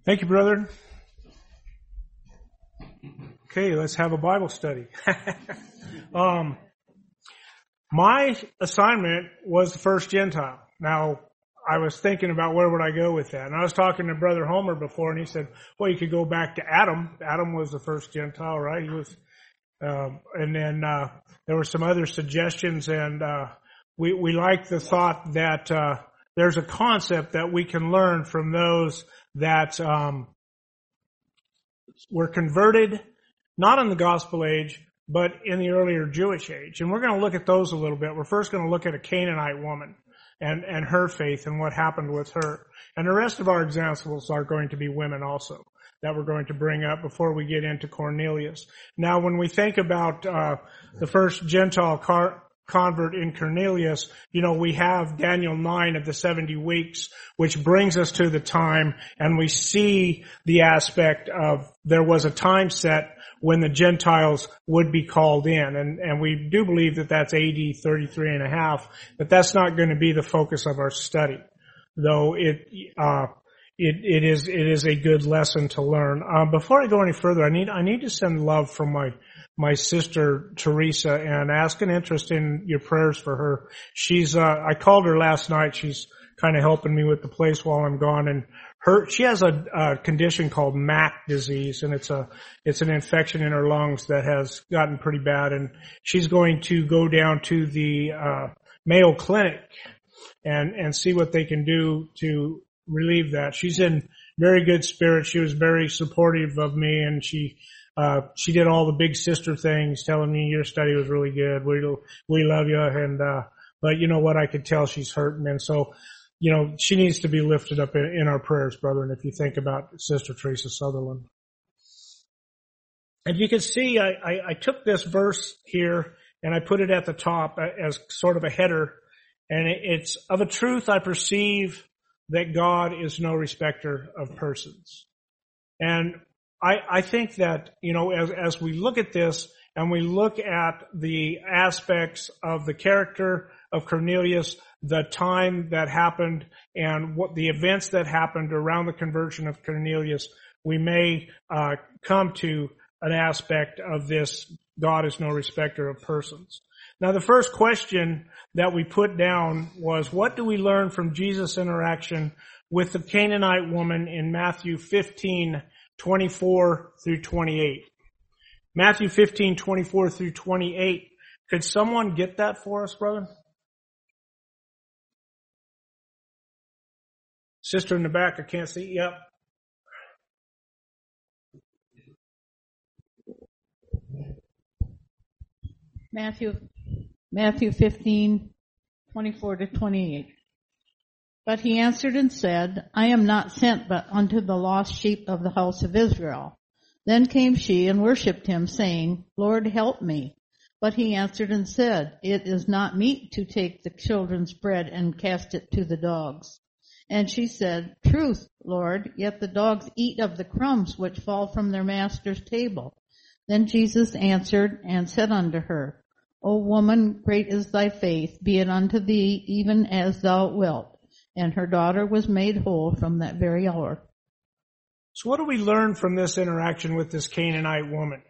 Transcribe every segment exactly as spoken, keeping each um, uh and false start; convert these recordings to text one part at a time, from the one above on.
Thank you, brother. Okay, let's have a Bible study. um, my assignment was the first Gentile. Now, I was thinking about where would I go with that. And I was talking to Brother Homer before, and he said, well, you could go back to Adam. Adam was the first Gentile, right? He was, um, and then uh, there were some other suggestions, and uh, we, we like the thought that uh, there's a concept that we can learn from those that um, were converted, not in the gospel age, but in the earlier Jewish age. And we're going to look at those a little bit. We're first going to look at a Canaanite woman and, and her faith and what happened with her. And the rest of our examples are going to be women also that we're going to bring up before we get into Cornelius. Now, when we think about uh, the first Gentile car- convert in Cornelius, you know, we have Daniel nine of the seventy weeks, which brings us to the time, and we see the aspect of there was a time set when the Gentiles would be called in. And, and we do believe that that's A D thirty-three and a half, but that's not going to be the focus of our study, though it, uh, it, it is, it is a good lesson to learn. Um, before I go any further, I need, I need to send love from my, my sister Teresa and ask an interest in your prayers for her. She's, uh, I called her last night. She's kind of helping me with the place while I'm gone, and her, she has a, a condition called M A C disease, and it's a, it's an infection in her lungs that has gotten pretty bad, and she's going to go down to the, uh, Mayo Clinic and, and see what they can do to relieve that. She's in very good spirits. She was very supportive of me, and she, uh, she did all the big sister things, telling me your study was really good. We, we love you. And, uh, but you know what? I could tell she's hurting. And so, you know, she needs to be lifted up in, in our prayers, brother. And if you think about Sister Teresa Sutherland. And you can see I, I, I took this verse here and I put it at the top as sort of a header. And it, it's, of a truth I perceive that God is no respecter of persons. And I, I think that, you know, as, as we look at this and we look at the aspects of the character of Cornelius, the time that happened and what the events that happened around the conversion of Cornelius, we may uh, come to an aspect of this God is no respecter of persons. Now, the first question that we put down was, what do we learn from Jesus' interaction with the Canaanite woman in Matthew fifteen, twenty-four through twenty-eight? Matthew fifteen, twenty-four through twenty-eight. Could someone get that for us, brother? Sister in the back, I can't see. Yep. Matthew, Matthew fifteen, twenty-four to twenty-eight. But he answered and said, I am not sent but unto the lost sheep of the house of Israel. Then came she and worshipped him, saying, Lord, help me. But he answered and said, It is not meet to take the children's bread and cast it to the dogs. And she said, Truth, Lord, yet the dogs eat of the crumbs which fall from their master's table. Then Jesus answered and said unto her, O woman, great is thy faith, be it unto thee even as thou wilt. And her daughter was made whole from that very hour. So what do we learn from this interaction with this Canaanite woman?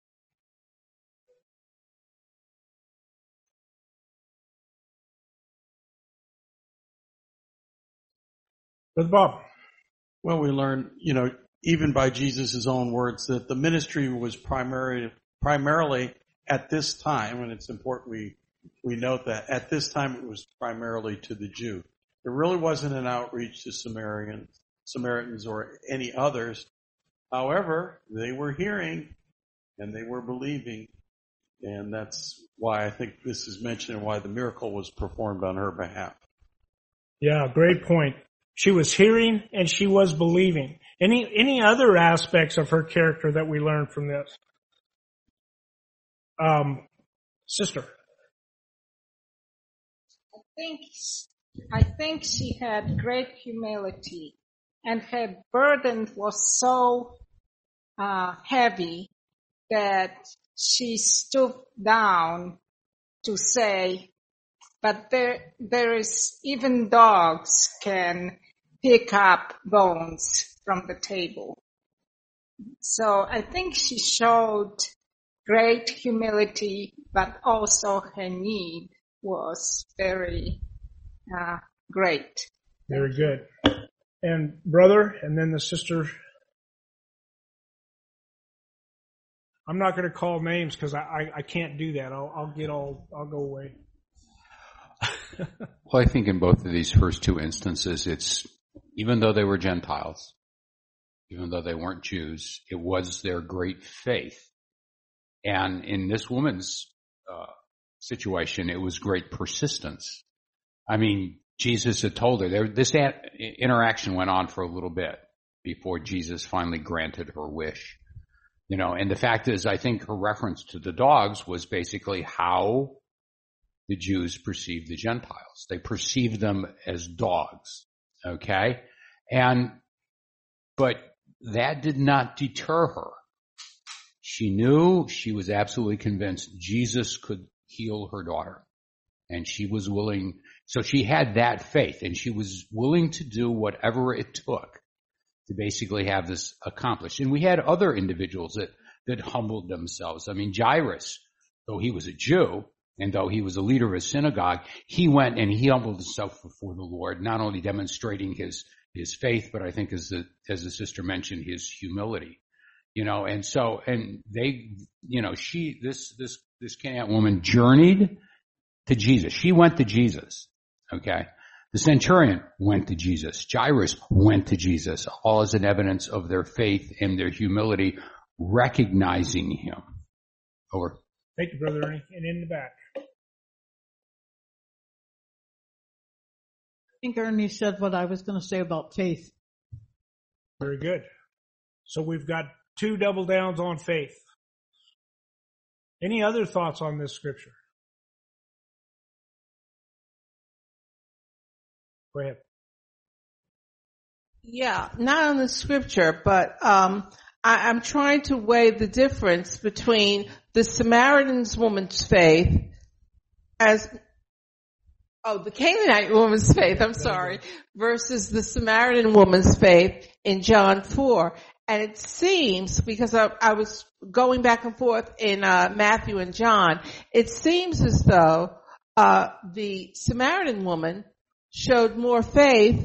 Brother Bob. Well, we learn, you know, even by Jesus' own words, that the ministry was primarily, primarily at this time, and it's important we, we note that, at this time it was primarily to the Jew. There really wasn't an outreach to Samaritans, Samaritans or any others. However, they were hearing and they were believing, and that's why I think this is mentioned and why the miracle was performed on her behalf. Yeah, great point. She was hearing and she was believing. Any any other aspects of her character that we learned from this? Um, sister. I think I think she had great humility, and her burden was so uh, heavy that she stooped down to say, but there there is even dogs can pick up bones from the table. So I think she showed great humility, but also her need was very uh, great. Very good. And brother, and then the sister. I'm not going to call names because I, I, I can't do that. I'll, I'll get all, I'll go away. Well, I think in both of these first two instances, it's, even though they were Gentiles, even though they weren't Jews, it was their great faith. And in this woman's uh, situation, it was great persistence. I mean, Jesus had told her, there, this interaction went on for a little bit before Jesus finally granted her wish. You know, and the fact is, I think her reference to the dogs was basically how the Jews perceived the Gentiles. They perceived them as dogs, okay? And, but that did not deter her. She knew, she was absolutely convinced Jesus could heal her daughter. And she was willing, so she had that faith, and she was willing to do whatever it took to basically have this accomplished. And we had other individuals that, that humbled themselves. I mean, Jairus, though he was a Jew, and though he was a leader of a synagogue, he went and he humbled himself before the Lord, not only demonstrating his, his faith, but I think as the, as the sister mentioned, his humility. You know, and so, and they, you know, she, this, this, this Canaanite woman journeyed to Jesus. She went to Jesus. Okay. The centurion went to Jesus. Jairus went to Jesus, all as an evidence of their faith and their humility, recognizing him. Over. Thank you, Brother Ernie. And in the back. I think Ernie said what I was going to say about faith. Very good. So we've got two double downs on faith. Any other thoughts on this scripture? Go ahead. Yeah, not on the scripture, but um, I, I'm trying to weigh the difference between the Samaritan woman's faith as, oh, the Canaanite woman's faith, I'm sorry, versus the Samaritan woman's faith in John four. And it seems, because I, I was going back and forth in uh, Matthew and John, it seems as though uh, the Samaritan woman showed more faith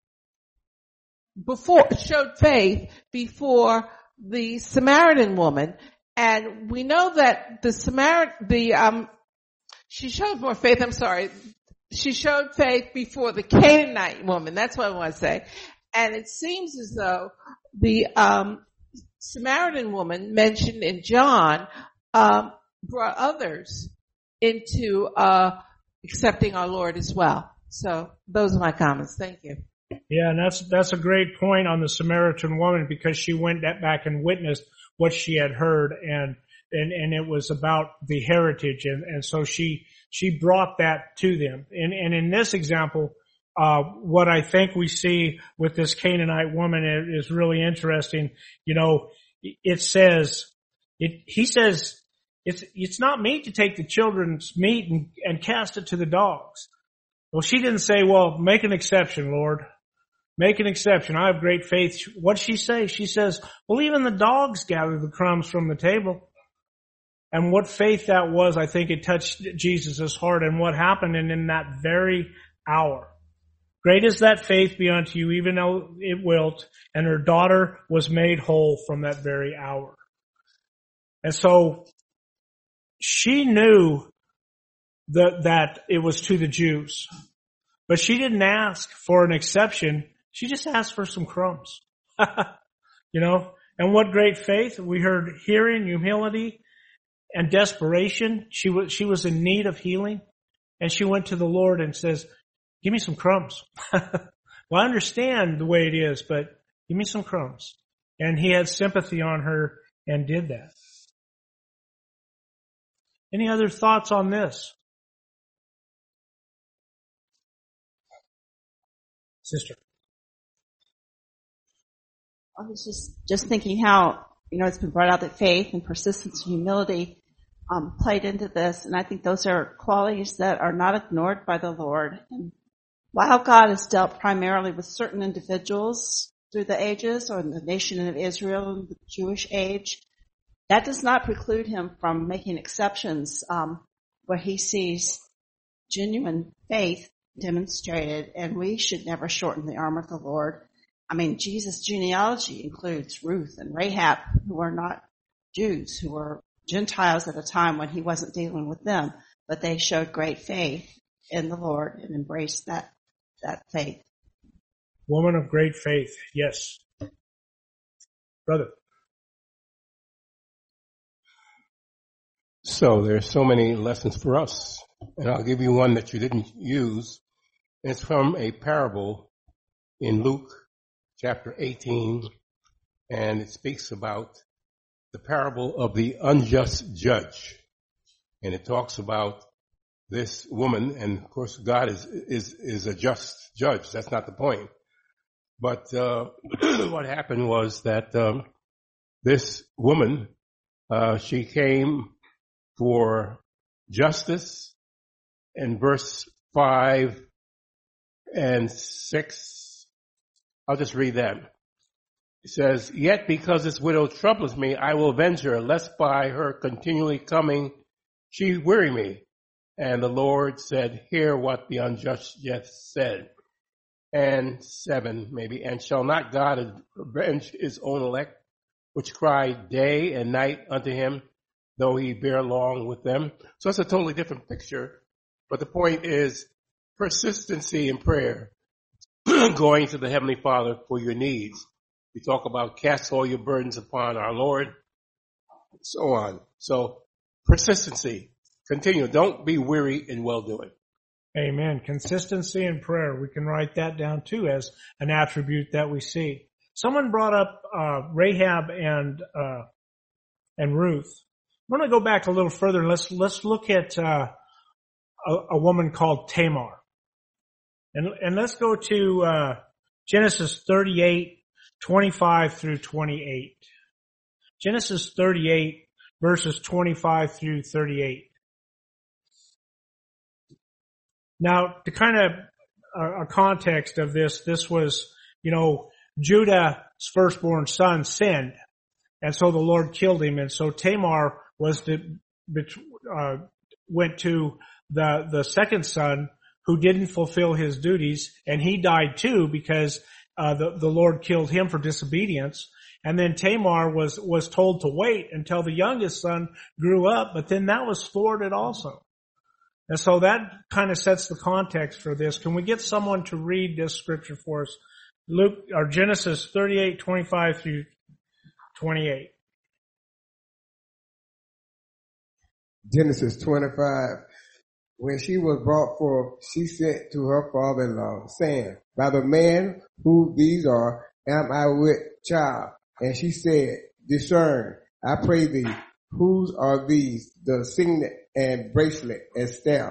before, showed faith before the Samaritan woman. And we know that the Samaritan, the, um, she showed more faith, I'm sorry, she showed faith before the Canaanite woman. That's what I want to say. And it seems as though the, um, Samaritan woman mentioned in John, um, brought others into, uh, accepting our Lord as well. So those are my comments. Thank you. Yeah, and that's that's a great point on the Samaritan woman, because she went back and witnessed what she had heard, and and and it was about the heritage, and and so she she brought that to them. And and in this example, uh what I think we see with this Canaanite woman is really interesting. You know, it says it he says it's it's not meat to take the children's meat and, and cast it to the dogs. Well, she didn't say, well, make an exception, Lord. Make an exception. I have great faith. What'd she say? She says, well, even the dogs gather the crumbs from the table. And what faith that was, I think it touched Jesus' heart, and what happened and in that very hour. Great is that faith be unto you, even though it wilt, and her daughter was made whole from that very hour. And so she knew that, that it was to the Jews. But she didn't ask for an exception. She just asked for some crumbs. You know, and what great faith. We heard hearing, humility, and desperation. She was, she was in need of healing. And she went to the Lord and says, give me some crumbs. Well, I understand the way it is, but give me some crumbs. And he had sympathy on her and did that. Any other thoughts on this? Sister. I was just, just thinking how, you know, it's been brought out that faith and persistence and humility um, played into this. And I think those are qualities that are not ignored by the Lord. And while God has dealt primarily with certain individuals through the ages, or in the nation of Israel in the Jewish age, that does not preclude him from making exceptions um, where he sees genuine faith demonstrated, and we should never shorten the arm of the Lord. I mean, Jesus' genealogy includes Ruth and Rahab, who are not Jews, who were Gentiles at a time when he wasn't dealing with them, but they showed great faith in the Lord and embraced that, that faith. Woman of great faith, yes. Brother. So there's so many lessons for us, and I'll give you one that you didn't use. It's from a parable in Luke chapter eighteen, and it speaks about the parable of the unjust judge. And it talks about this woman, and of course God is is is a just judge. That's not the point. But uh what happened was that um this woman, uh she came for justice. In verse five and six, I'll just read that. It says, "Yet because this widow troubles me, I will avenge her, lest by her continually coming she weary me. And the Lord said, hear what the unjust judge said." And seven, maybe, "And shall not God avenge his own elect, which cry day and night unto him, though he bear long with them?" So it's a totally different picture. But the point is persistency in prayer, going to the Heavenly Father for your needs. We talk about cast all your burdens upon our Lord, and so on. So persistency, continue. Don't be weary in well-doing. Amen. Consistency in prayer. We can write that down too as an attribute that we see. Someone brought up uh, Rahab and uh, and Ruth. I'm going to go back a little further. Let's let's look at uh, a, a woman called Tamar, and and let's go to uh, Genesis thirty-eight, twenty-five through twenty-eight. Genesis thirty-eight, verses twenty-five through thirty-eight. Now, to kind of uh, a context of this, this was, you know, Judah's firstborn son sinned, and so the Lord killed him, and so Tamar was the uh, went to the the second son who didn't fulfill his duties, and he died too because uh, the the Lord killed him for disobedience. And then Tamar was was told to wait until the youngest son grew up, but then that was thwarted also. And so that kind of sets the context for this. Can we get someone to read this scripture for us? Luke, or Genesis thirty-eight, twenty-five through twenty-eight. Genesis twenty-five. When she was brought forth, she sent to her father-in-law, saying, "By the man who these are, am I with child?" And she said, "Discern, I pray thee, whose are these, the signet and bracelet and staff?"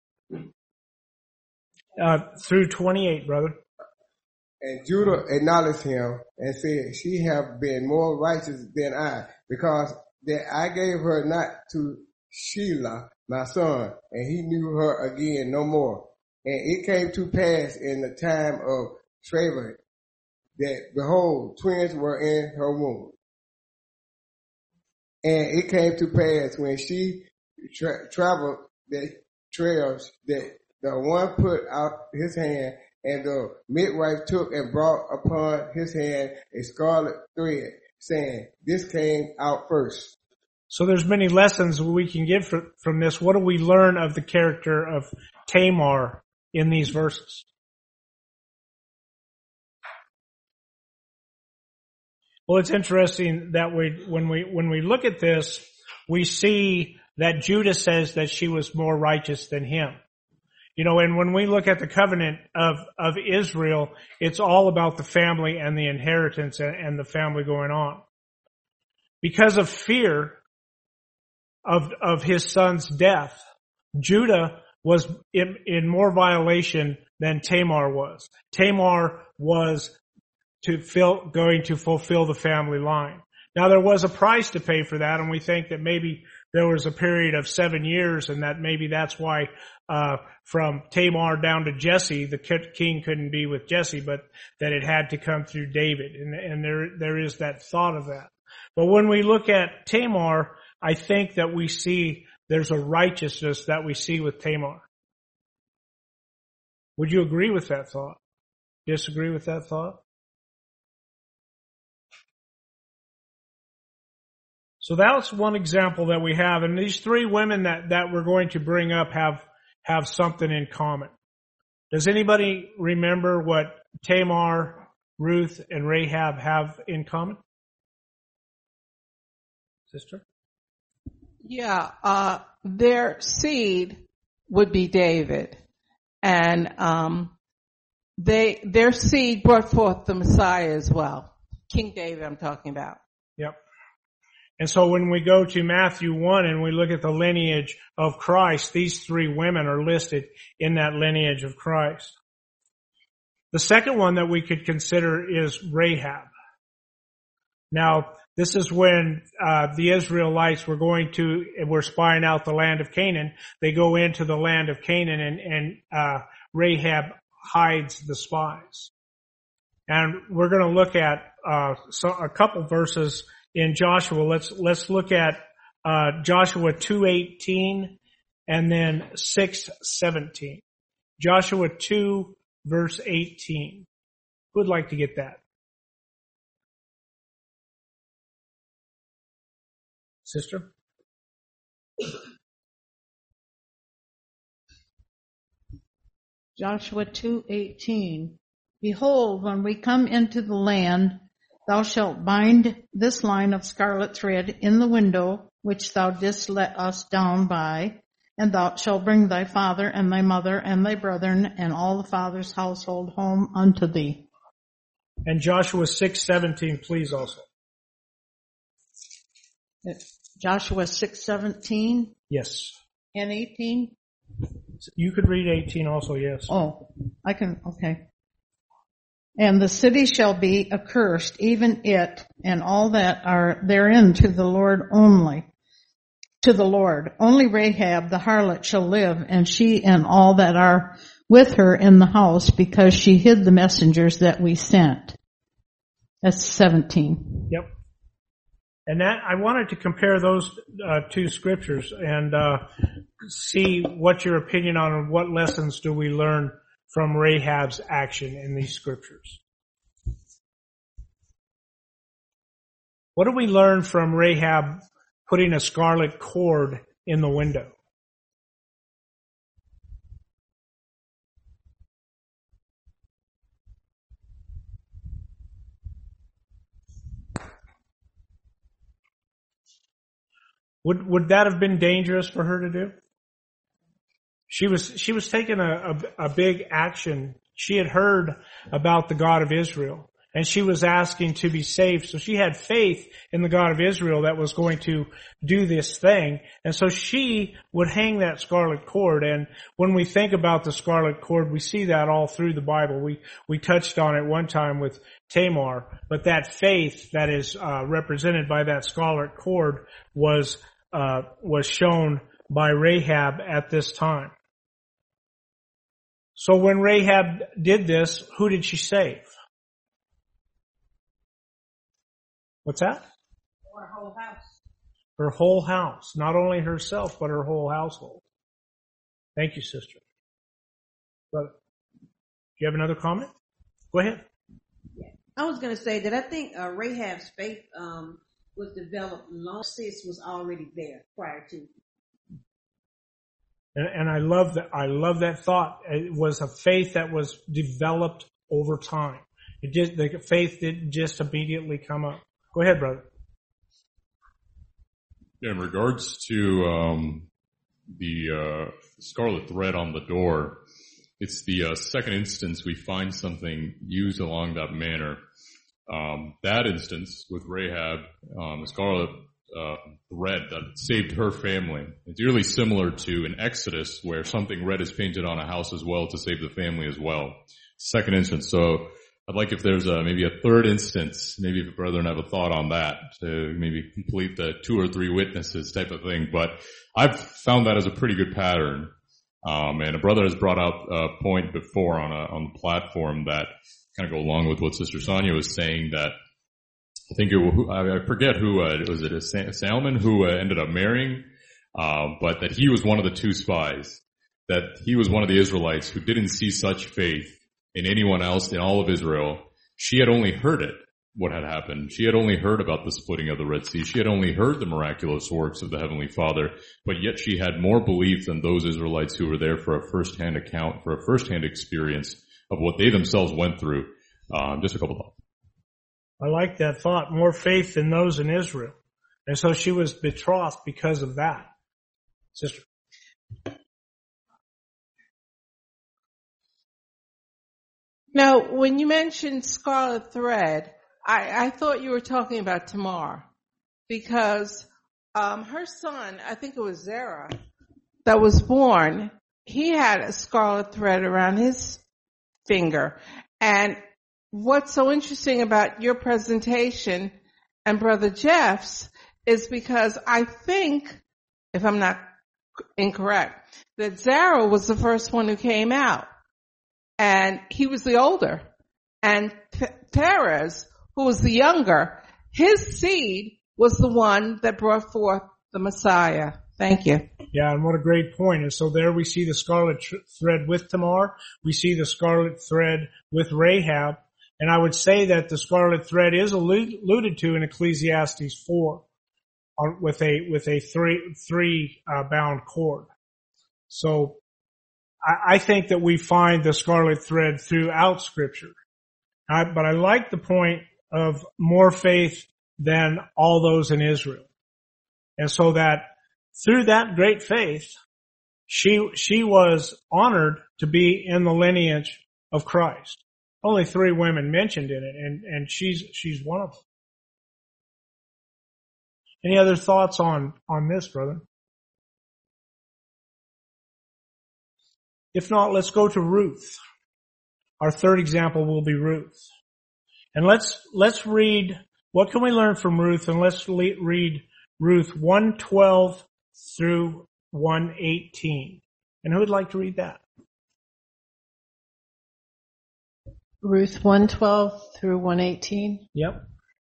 Uh, through twenty-eight, brother. And Judah acknowledged him and said, "She have been more righteous than I, because that I gave her not to Shelah, my son, and he knew her again no more. And it came to pass in the time of travail that, behold, twins were in her womb. And it came to pass when she tra- traveled the trails that the one put out his hand, and the midwife took and brought upon his hand a scarlet thread, saying, This came out first." So there's many lessons we can get from this. What do we learn of the character of Tamar in these verses? Well, it's interesting that we, when we, when we look at this, we see that Judah says that she was more righteous than him. You know, and when we look at the covenant of, of Israel, it's all about the family and the inheritance and, and the family going on. Because of fear of, of his son's death, Judah was in, in more violation than Tamar was. Tamar was to fill, going to fulfill the family line. Now there was a price to pay for that, and we think that maybe there was a period of seven years, and that maybe that's why uh from Tamar down to Jesse, the king couldn't be with Jesse, but that it had to come through David, and, and there there is that thought of that. But when we look at Tamar, I think that we see there's a righteousness that we see with Tamar. Would you agree with that thought? Disagree with that thought? So that's one example that we have. And these three women that, that we're going to bring up have, have something in common. Does anybody remember what Tamar, Ruth, and Rahab have in common? Sister? Yeah, uh, their seed would be David. And, um, they, their seed brought forth the Messiah as well. King David I'm talking about. Yep. And so when we go to Matthew one and we look at the lineage of Christ, these three women are listed in that lineage of Christ. The second one that we could consider is Rahab. Now, this is when uh the Israelites were going to, were spying out the land of Canaan. They go into the land of Canaan, and, and uh Rahab hides the spies. And we're going to look at uh so a couple verses in Joshua. Let's let's look at uh Joshua two eighteen and then six seventeen. Joshua two verse eighteen. Who would like to get that? Sister? Joshua two eighteen. Behold, when we come into the land, thou shalt bind this line of scarlet thread in the window which thou didst let us down by, and thou shalt bring thy father and thy mother and thy brethren and all the father's household home unto thee. And Joshua six seventeen, please also. Joshua six seventeen Yes. and eighteen. You could read eighteen also, yes. Oh, I can, okay. And the city shall be accursed, even it and all that are therein, to the Lord only. To the Lord. Only Rahab the harlot shall live, and she and all that are with her in the house, because she hid the messengers that we sent. That's seventeen. Yep. And that, I wanted to compare those uh, two scriptures and uh see what your opinion on what lessons do we learn from Rahab's action in these scriptures. What do we learn from Rahab putting a scarlet cord in the window? Would would that have been dangerous for her to do? She was she was taking a, a, a big action. She had heard about the God of Israel, and she was asking to be saved. So she had faith in the God of Israel that was going to do this thing. And so she would hang that scarlet cord. And when we think about the scarlet cord, we see that all through the Bible. We we touched on it one time with Tamar, but that faith that is uh, represented by that scarlet cord was uh was shown by Rahab at this time. So when Rahab did this, who did she save? What's that? Her whole house. Her whole house. Not only herself, but her whole household. Thank you, sister. Brother, do you have another comment? Go ahead. I was going to say that I think uh, Rahab's faith um, was developed long since was already there prior to. And, and I love that. I love that thought. It was a faith that was developed over time. It just the faith didn't just immediately come up. Go ahead, brother. In regards to um, the uh, scarlet thread on the door, it's the uh, second instance we find something used along that manner. Um, that instance with Rahab, um, the scarlet uh, thread that saved her family. It's really similar to in Exodus where something red is painted on a house as well to save the family as well. Second instance. So I'd like if there's a, maybe a third instance, maybe if a brethren have a thought on that to maybe complete the two or three witnesses type of thing. But I've found that as a pretty good pattern. Um, and a brother has brought out a point before on a, on the platform that kind of go along with what Sister Sonia was saying, that I think it, I forget who, uh, was it a Salmon who uh, ended up marrying, uh, but that he was one of the two spies, that he was one of the Israelites who didn't see such faith in anyone else in all of Israel. She had only heard it, what had happened. She had only heard about the splitting of the Red Sea. She had only heard the miraculous works of the Heavenly Father, but yet she had more belief than those Israelites who were there for a first-hand account, for a first-hand experience of what they themselves went through. Um, just a couple thoughts. I like that thought. More faith than those in Israel. And so she was betrothed because of that. Sister. Now, when you mentioned scarlet thread, I, I thought you were talking about Tamar, because um, her son, I think it was Zerah, that was born, he had a scarlet thread around his finger. And what's so interesting about your presentation and Brother Jeff's is because I think, if I'm not incorrect, that Zerah was the first one who came out. And he was the older. And Perez, who was the younger, his seed was the one that brought forth the Messiah. Thank you. Yeah, and what a great point. And so there we see the scarlet tr- thread with Tamar. We see the scarlet thread with Rahab. And I would say that the scarlet thread is alluded to in Ecclesiastes four on, with a, with a three, three, uh, bound cord. So I, I think that we find the scarlet thread throughout Scripture. I, but I like the point of more faith than all those in Israel. And so that through that great faith, she, she was honored to be in the lineage of Christ. Only three women mentioned in it, and, and she's, she's one of them. Any other thoughts on, on this, brother? If not, let's go to Ruth. Our third example will be Ruth. And let's, let's read, what can we learn from Ruth? And let's le- read Ruth one twelve through one eighteen. And who would like to read that? Ruth one twelve through one eighteen. Yep.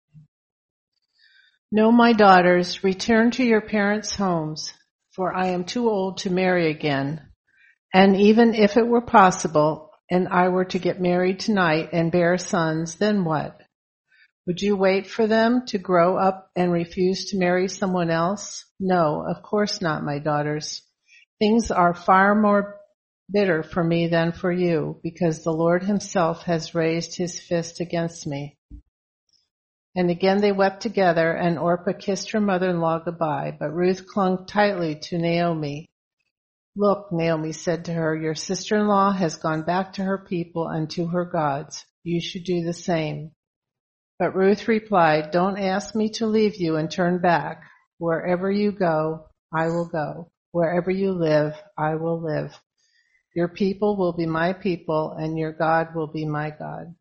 No, my daughters, return to your parents' homes, for I am too old to marry again. And even if it were possible, and I were to get married tonight and bear sons, then what? Would you wait for them to grow up and refuse to marry someone else? No, of course not, my daughters. Things are far more bitter for me than for you, because the Lord himself has raised his fist against me. And again they wept together, and Orpah kissed her mother-in-law goodbye, but Ruth clung tightly to Naomi. Look, Naomi said to her, your sister-in-law has gone back to her people and to her gods. You should do the same. But Ruth replied, don't ask me to leave you and turn back. Wherever you go, I will go. Wherever you live, I will live. Your people will be my people, and your God will be my God.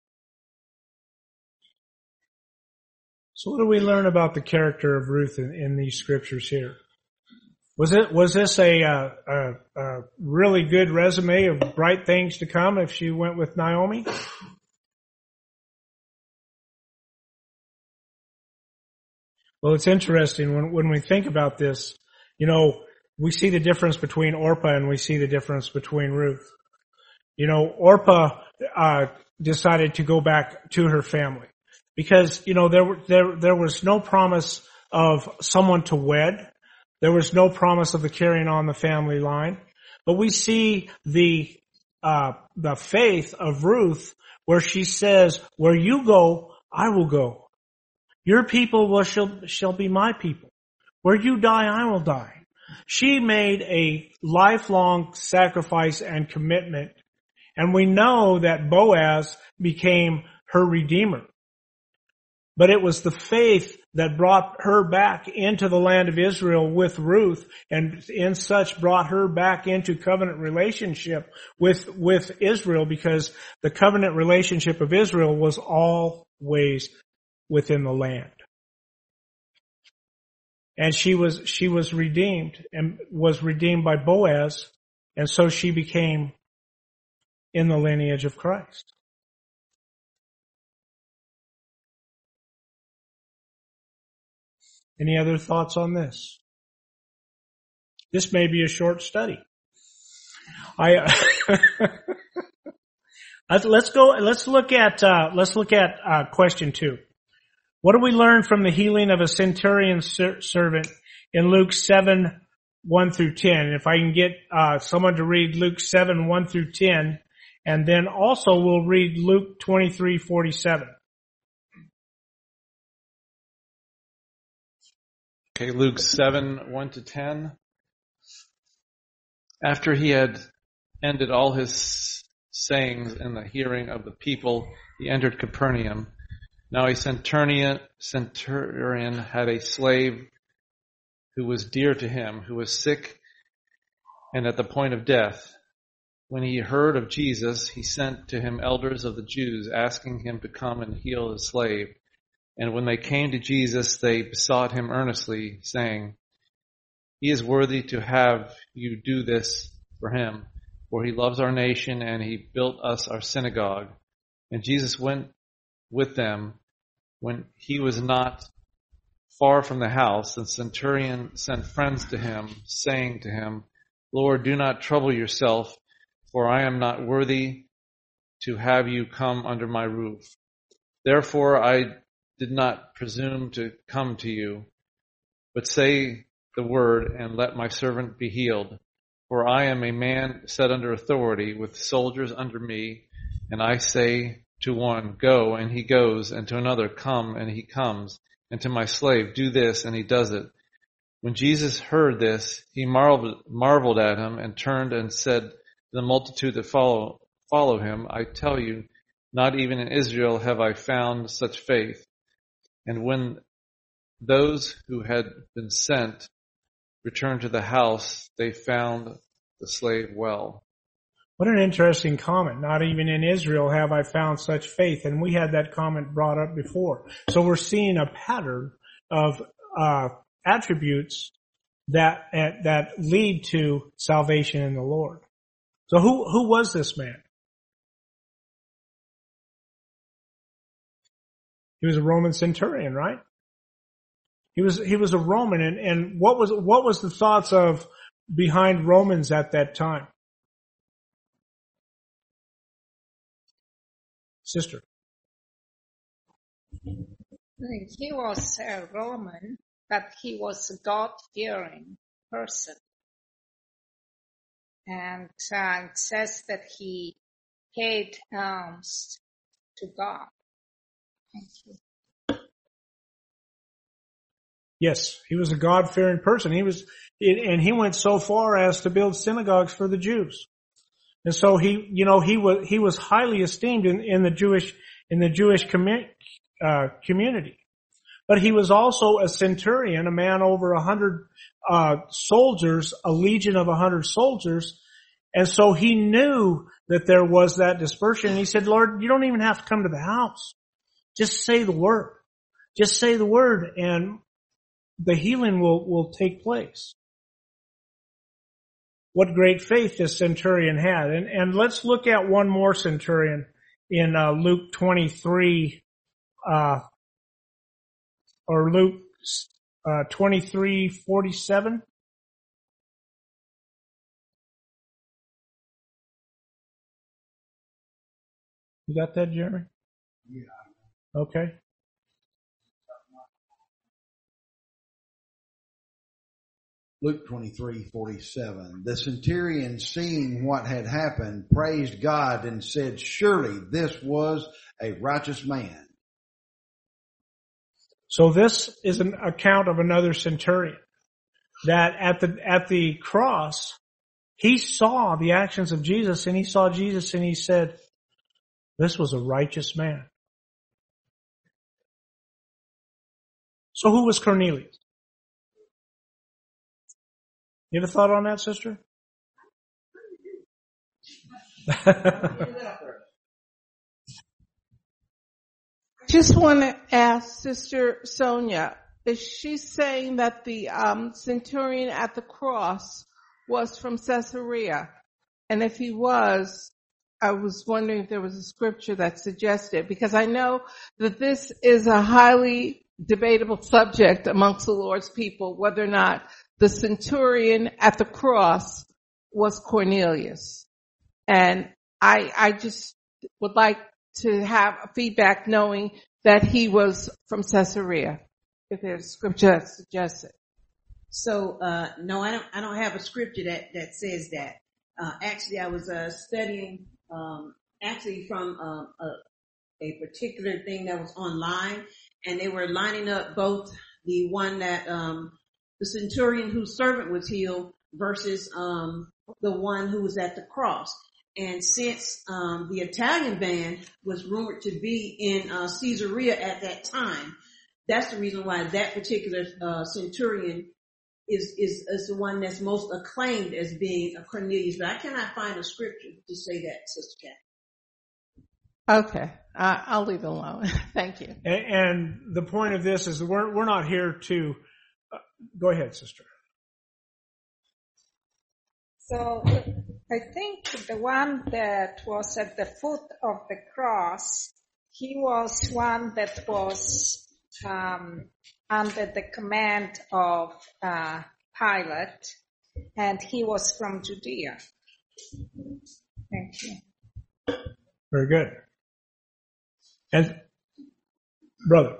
So what do we learn about the character of Ruth in, in these scriptures here? Was it, was this a, uh, a, a really good resume of bright things to come if she went with Naomi? Well, it's interesting when, when we think about this, you know, we see the difference between Orpah and we see the difference between Ruth. You know, Orpah, uh, decided to go back to her family because, you know, there, there, there was no promise of someone to wed. There was no promise of the carrying on the family line. But we see the, uh, the faith of Ruth where she says, where you go, I will go. Your people will, shall, shall be my people. Where you die, I will die. She made a lifelong sacrifice and commitment. And we know that Boaz became her redeemer. But it was the faith that brought her back into the land of Israel with Ruth, and in such brought her back into covenant relationship with, with Israel, because the covenant relationship of Israel was always within the land. And she was, she was redeemed and was redeemed by Boaz, and so she became in the lineage of Christ. Any other thoughts on this? This may be a short study. I let's go. Let's look at. Uh, let's look at uh, question two. What do we learn from the healing of a centurion ser- servant in Luke seven one through ten? If I can get uh, someone to read Luke seven one through ten, and then also we'll read Luke twenty three forty seven. Okay, Luke seven, one to ten. After he had ended all his sayings in the hearing of the people, he entered Capernaum. Now a centurion, centurion had a slave who was dear to him, who was sick and at the point of death. When he heard of Jesus, he sent to him elders of the Jews, asking him to come and heal his slave. And when they came to Jesus, they besought him earnestly, saying, "He is worthy to have you do this for him, for he loves our nation, and he built us our synagogue." And Jesus went with them. When he was not far from the house, the centurion sent friends to him, saying to him, "Lord, do not trouble yourself, for I am not worthy to have you come under my roof. Therefore I did not presume to come to you, but say the word and let my servant be healed. For I am a man set under authority with soldiers under me, and I say to one, 'Go,' and he goes, and to another, 'Come,' and he comes, and to my slave, 'Do this,' and he does it." When Jesus heard this, he marveled, marveled at him and turned and said to the multitude that follow, follow him, "I tell you, not even in Israel have I found such faith." And when those who had been sent returned to the house, they found the slave well. What an interesting comment. Not even in Israel have I found such faith. And we had that comment brought up before. So we're seeing a pattern of uh, attributes that uh, that lead to salvation in the Lord. So who who was this man? He was a Roman centurion, right? He was he was a Roman, and, and what was what was the thoughts of behind Romans at that time? Sister. He was a Roman, but he was a God-fearing person. And uh, it says that he paid alms to God. Thank you. Yes, he was a God-fearing person. He was, and he went so far as to build synagogues for the Jews. And so he, you know, he was, he was highly esteemed in, in the Jewish, in the Jewish commu- uh, community. But he was also a centurion, a man over a hundred, uh, soldiers, a legion of a hundred soldiers. And so he knew that there was that dispersion. And he said, "Lord, you don't even have to come to the house. Just say the word. Just say the word, and the healing will, will take place." What great faith this centurion had. And, and let's look at one more centurion in uh, Luke twenty-three, uh, or Luke uh, twenty-three forty-seven. You got that, Jeremy? Yeah. Okay. Luke twenty-three forty-seven. The centurion, seeing what had happened, praised God and said, "Surely this was a righteous man." So this is an account of another centurion that at the, at the cross, he saw the actions of Jesus, and he saw Jesus and he said, "This was a righteous man." So who was Cornelius? You have a thought on that, sister? Just want to ask Sister Sonia, is she saying that the um, centurion at the cross was from Caesarea? And if he was, I was wondering if there was a scripture that suggested, because I know that this is a highly debatable subject amongst the Lord's people, whether or not the centurion at the cross was Cornelius. And I, I just would like to have feedback knowing that he was from Caesarea, if there's scripture that suggests it. So, uh, no, I don't, I don't have a scripture that, that says that. Uh, actually, I was, uh, studying, um, actually from, um, a, a particular thing that was online, and they were lining up both the one that, um, the centurion whose servant was healed versus, um, the one who was at the cross. And since um, the Italian band was rumored to be in uh, Caesarea at that time, that's the reason why that particular uh, centurion is, is is the one that's most acclaimed as being a Cornelius. But I cannot find a scripture to say that, Sister Kat. Okay, uh, I'll leave it alone. Thank you. And, and the point of this is we're we're not here to. Uh, go ahead, sister. So I think the one that was at the foot of the cross, he was one that was um, under the command of uh, Pilate, and he was from Judea. Thank you. Very good. And brother.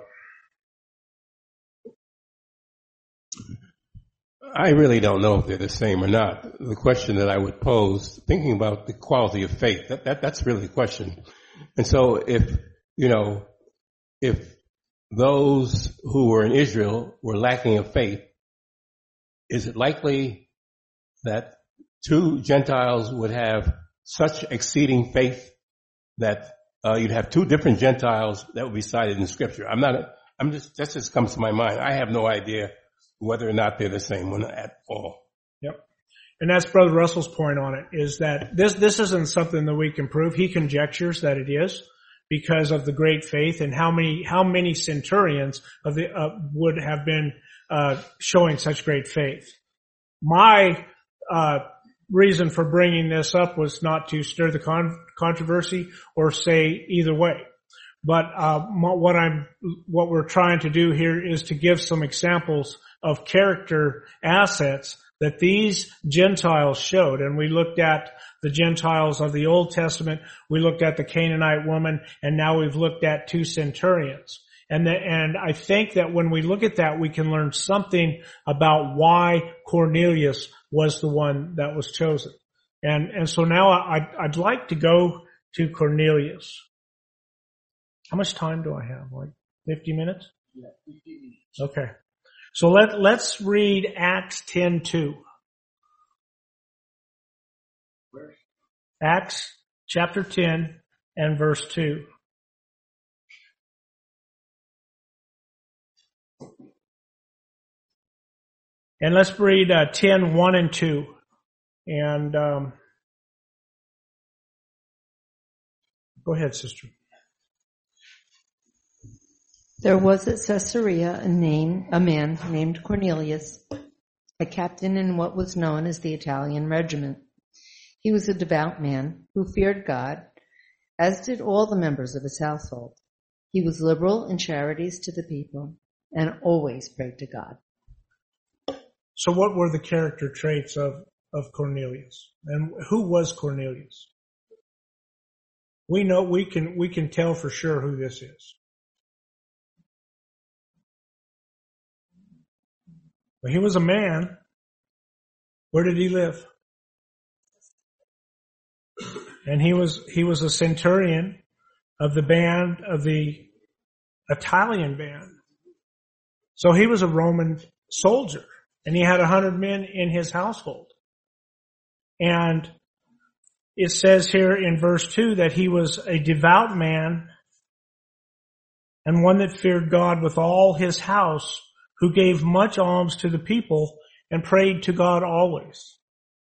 I really don't know if they're the same or not. The question that I would pose, thinking about the quality of faith, that, that that's really the question. And so if, you know, if those who were in Israel were lacking of faith, is it likely that two Gentiles would have such exceeding faith that uh, you'd have two different Gentiles that would be cited in Scripture? I'm not, I'm just, that just comes to my mind. I have no idea whether or not they're the same one at all. Yep. And that's Brother Russell's point on it, is that this, this isn't something that we can prove. He conjectures that it is because of the great faith and how many, how many centurions of the, uh, would have been, uh, showing such great faith. My, uh, reason for bringing this up was not to stir the con- controversy or say either way. But, uh, what I'm, what we're trying to do here is to give some examples of character assets that these Gentiles showed. And we looked at the Gentiles of the Old Testament, we looked at the Canaanite woman, and now we've looked at two centurions. And the, and I think that when we look at that, we can learn something about why Cornelius was the one that was chosen. And, and so now I'd, I'd like to go to Cornelius. How much time do I have? Like fifty minutes? Yeah, fifty minutes. Okay. So let, let's read Acts ten two. Where? Acts chapter ten and verse two. And let's read uh, ten one and two. And um, go ahead, sister. There was at Caesarea a name, a man named Cornelius, a captain in what was known as the Italian regiment. He was a devout man who feared God, as did all the members of his household. He was liberal in charities to the people and always prayed to God. So what were the character traits of, of Cornelius? And who was Cornelius? We know, we can, we can tell for sure who this is. Well, he was a man. Where did he live? And he was, he was a centurion of the band, of the Italian band. So he was a Roman soldier, and he had a hundred men in his household. And it says here in verse two that he was a devout man and one that feared God with all his house who gave much alms to the people and prayed to God always.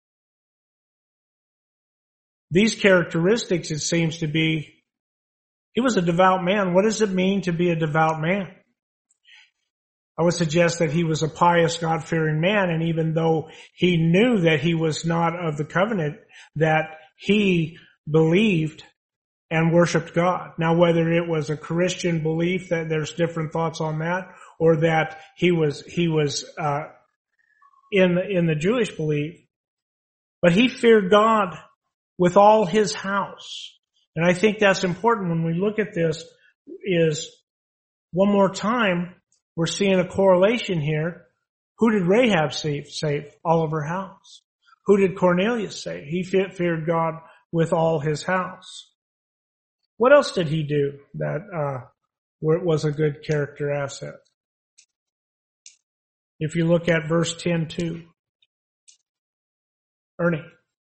These characteristics, it seems to be, he was a devout man. What does it mean to be a devout man? I would suggest that he was a pious, God-fearing man, and even though he knew that he was not of the covenant, that he believed and worshiped God. Now, whether it was a Christian belief, that there's different thoughts on that, or that he was he was uh, in the, in the Jewish belief, but he feared God with all his house. And I think that's important when we look at this. Is one more time we're seeing a correlation here. Who did Rahab save? Save all of her house. Who did Cornelius save? He feared God with all his house. What else did he do that uh was a good character asset? If you look at verse ten too. Ernie.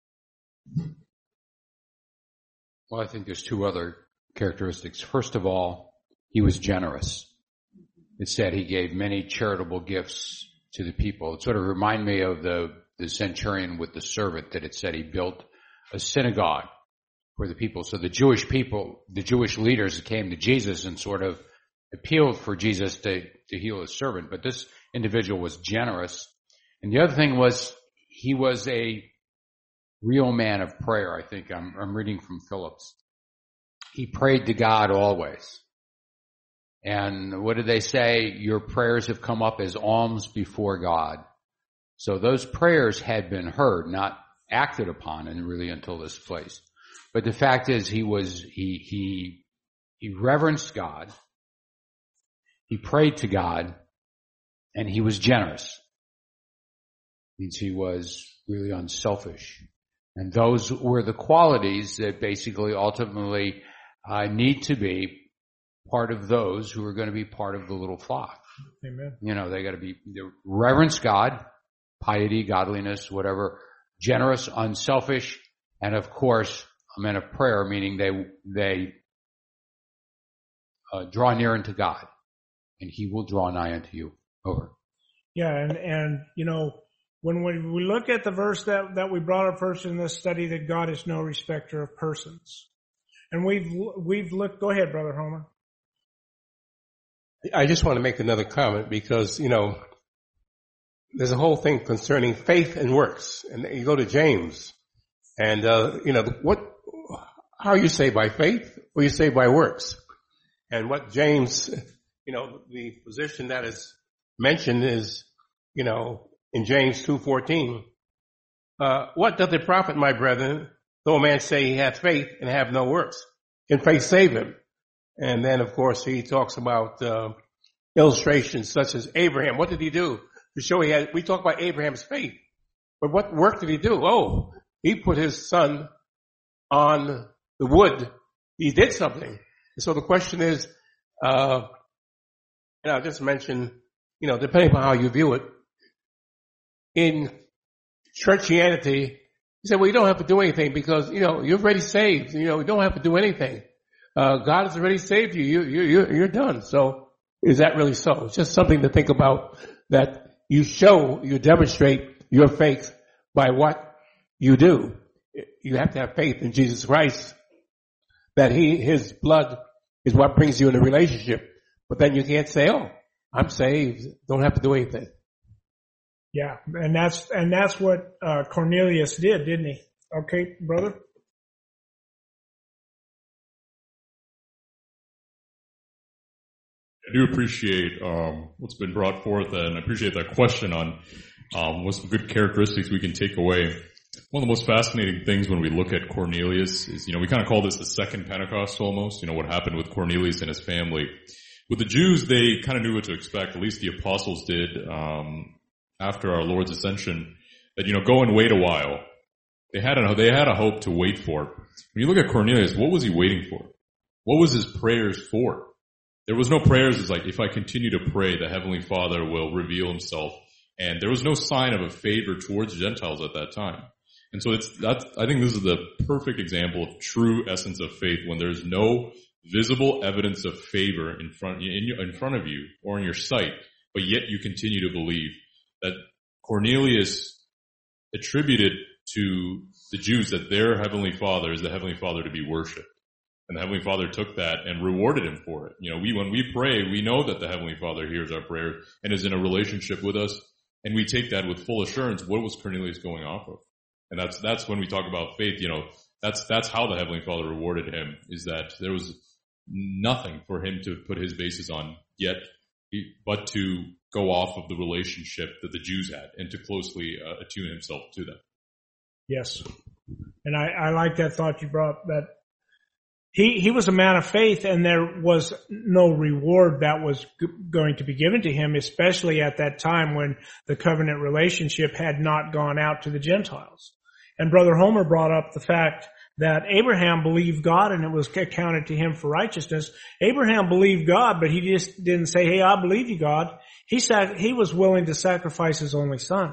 Well, I think there's two other characteristics. First of all, he was generous. It said he gave many charitable gifts to the people. It sort of reminded me of the, the centurion with the servant, that it said he built a synagogue for the people. So the Jewish people, the Jewish leaders came to Jesus and sort of appealed for Jesus to, to heal his servant. But this individual was generous. And the other thing was he was a real man of prayer. I think I'm, I'm reading from Phillips. He prayed to God always. And what did they say? Your prayers have come up as alms before God. So those prayers had been heard, not acted upon, and really until this place. But the fact is, he was he he he reverenced God. He prayed to God, and he was generous. Means he was really unselfish. And those were the qualities that basically ultimately uh, need to be part of those who are going to be part of the little flock. Amen. You know, they got to be reverence God, piety, godliness, whatever, generous, unselfish, and of course, a man of prayer, meaning they they uh, draw near unto God, and He will draw nigh unto you. Over. Yeah, and and you know, when we, we look at the verse that, that we brought up first in this study, that God is no respecter of persons. And we've, we've looked, go ahead, Brother Homer. I just want to make another comment because, you know, there's a whole thing concerning faith and works. And you go to James and, uh, you know, what, how are you saved, by faith or you saved by works? And what James, you know, the position that is mentioned is, you know, in James two fourteen, uh, what doth it profit, my brethren, though a man say he hath faith and have no works? Can faith save him? And then, of course, he talks about uh, illustrations such as Abraham. What did he do to show he had? We talk about Abraham's faith, but what work did he do? Oh, he put his son on the wood. He did something. And so the question is, uh, and I'll just mention, you know, depending on how you view it, in churchianity, he said, well, you don't have to do anything because, you know, you're already saved. You know, you don't have to do anything. Uh, God has already saved you. You, you, you're, you're done. So is that really so? It's just something to think about, that you show, you demonstrate your faith by what you do. You have to have faith in Jesus Christ, that he, his blood is what brings you in a relationship. But then you can't say, oh, I'm saved. Don't have to do anything. Yeah. And that's, and that's what, uh, Cornelius did, didn't he? Okay, brother? I do appreciate um, what's been brought forth, and I appreciate that question on um, what some good characteristics we can take away. One of the most fascinating things when we look at Cornelius is, you know, we kind of call this the second Pentecost almost, you know, what happened with Cornelius and his family. With the Jews, they kind of knew what to expect, at least the apostles did um, after our Lord's ascension, that, you know, go and wait a while. They had a, they had a hope to wait for. When you look at Cornelius, what was he waiting for? What was his prayers for? There was no prayers. It's like, if I continue to pray, the Heavenly Father will reveal himself. And there was no sign of a favor towards Gentiles at that time. And so it's, that's, I think this is the perfect example of true essence of faith, when there's no visible evidence of favor in front, in, in front of you or in your sight. but yet you continue to believe. That Cornelius attributed to the Jews that their Heavenly Father is the Heavenly Father to be worshipped. And the Heavenly Father took that and rewarded him for it. You know, we, when we pray, we know that the Heavenly Father hears our prayers and is in a relationship with us. And we take that with full assurance. What was Cornelius going off of? And that's, that's when we talk about faith, you know, that's, that's how the Heavenly Father rewarded him, is that there was nothing for him to put his basis on yet, but to go off of the relationship that the Jews had and to closely uh, attune himself to them. Yes. And I, I like that thought you brought, that he, he was a man of faith, and there was no reward that was g- going to be given to him, especially at that time when the covenant relationship had not gone out to the Gentiles. And Brother Homer brought up the fact that Abraham believed God and it was accounted to him for righteousness. Abraham believed God, but he just didn't say, hey, I believe you, God. He said he was willing to sacrifice his only son.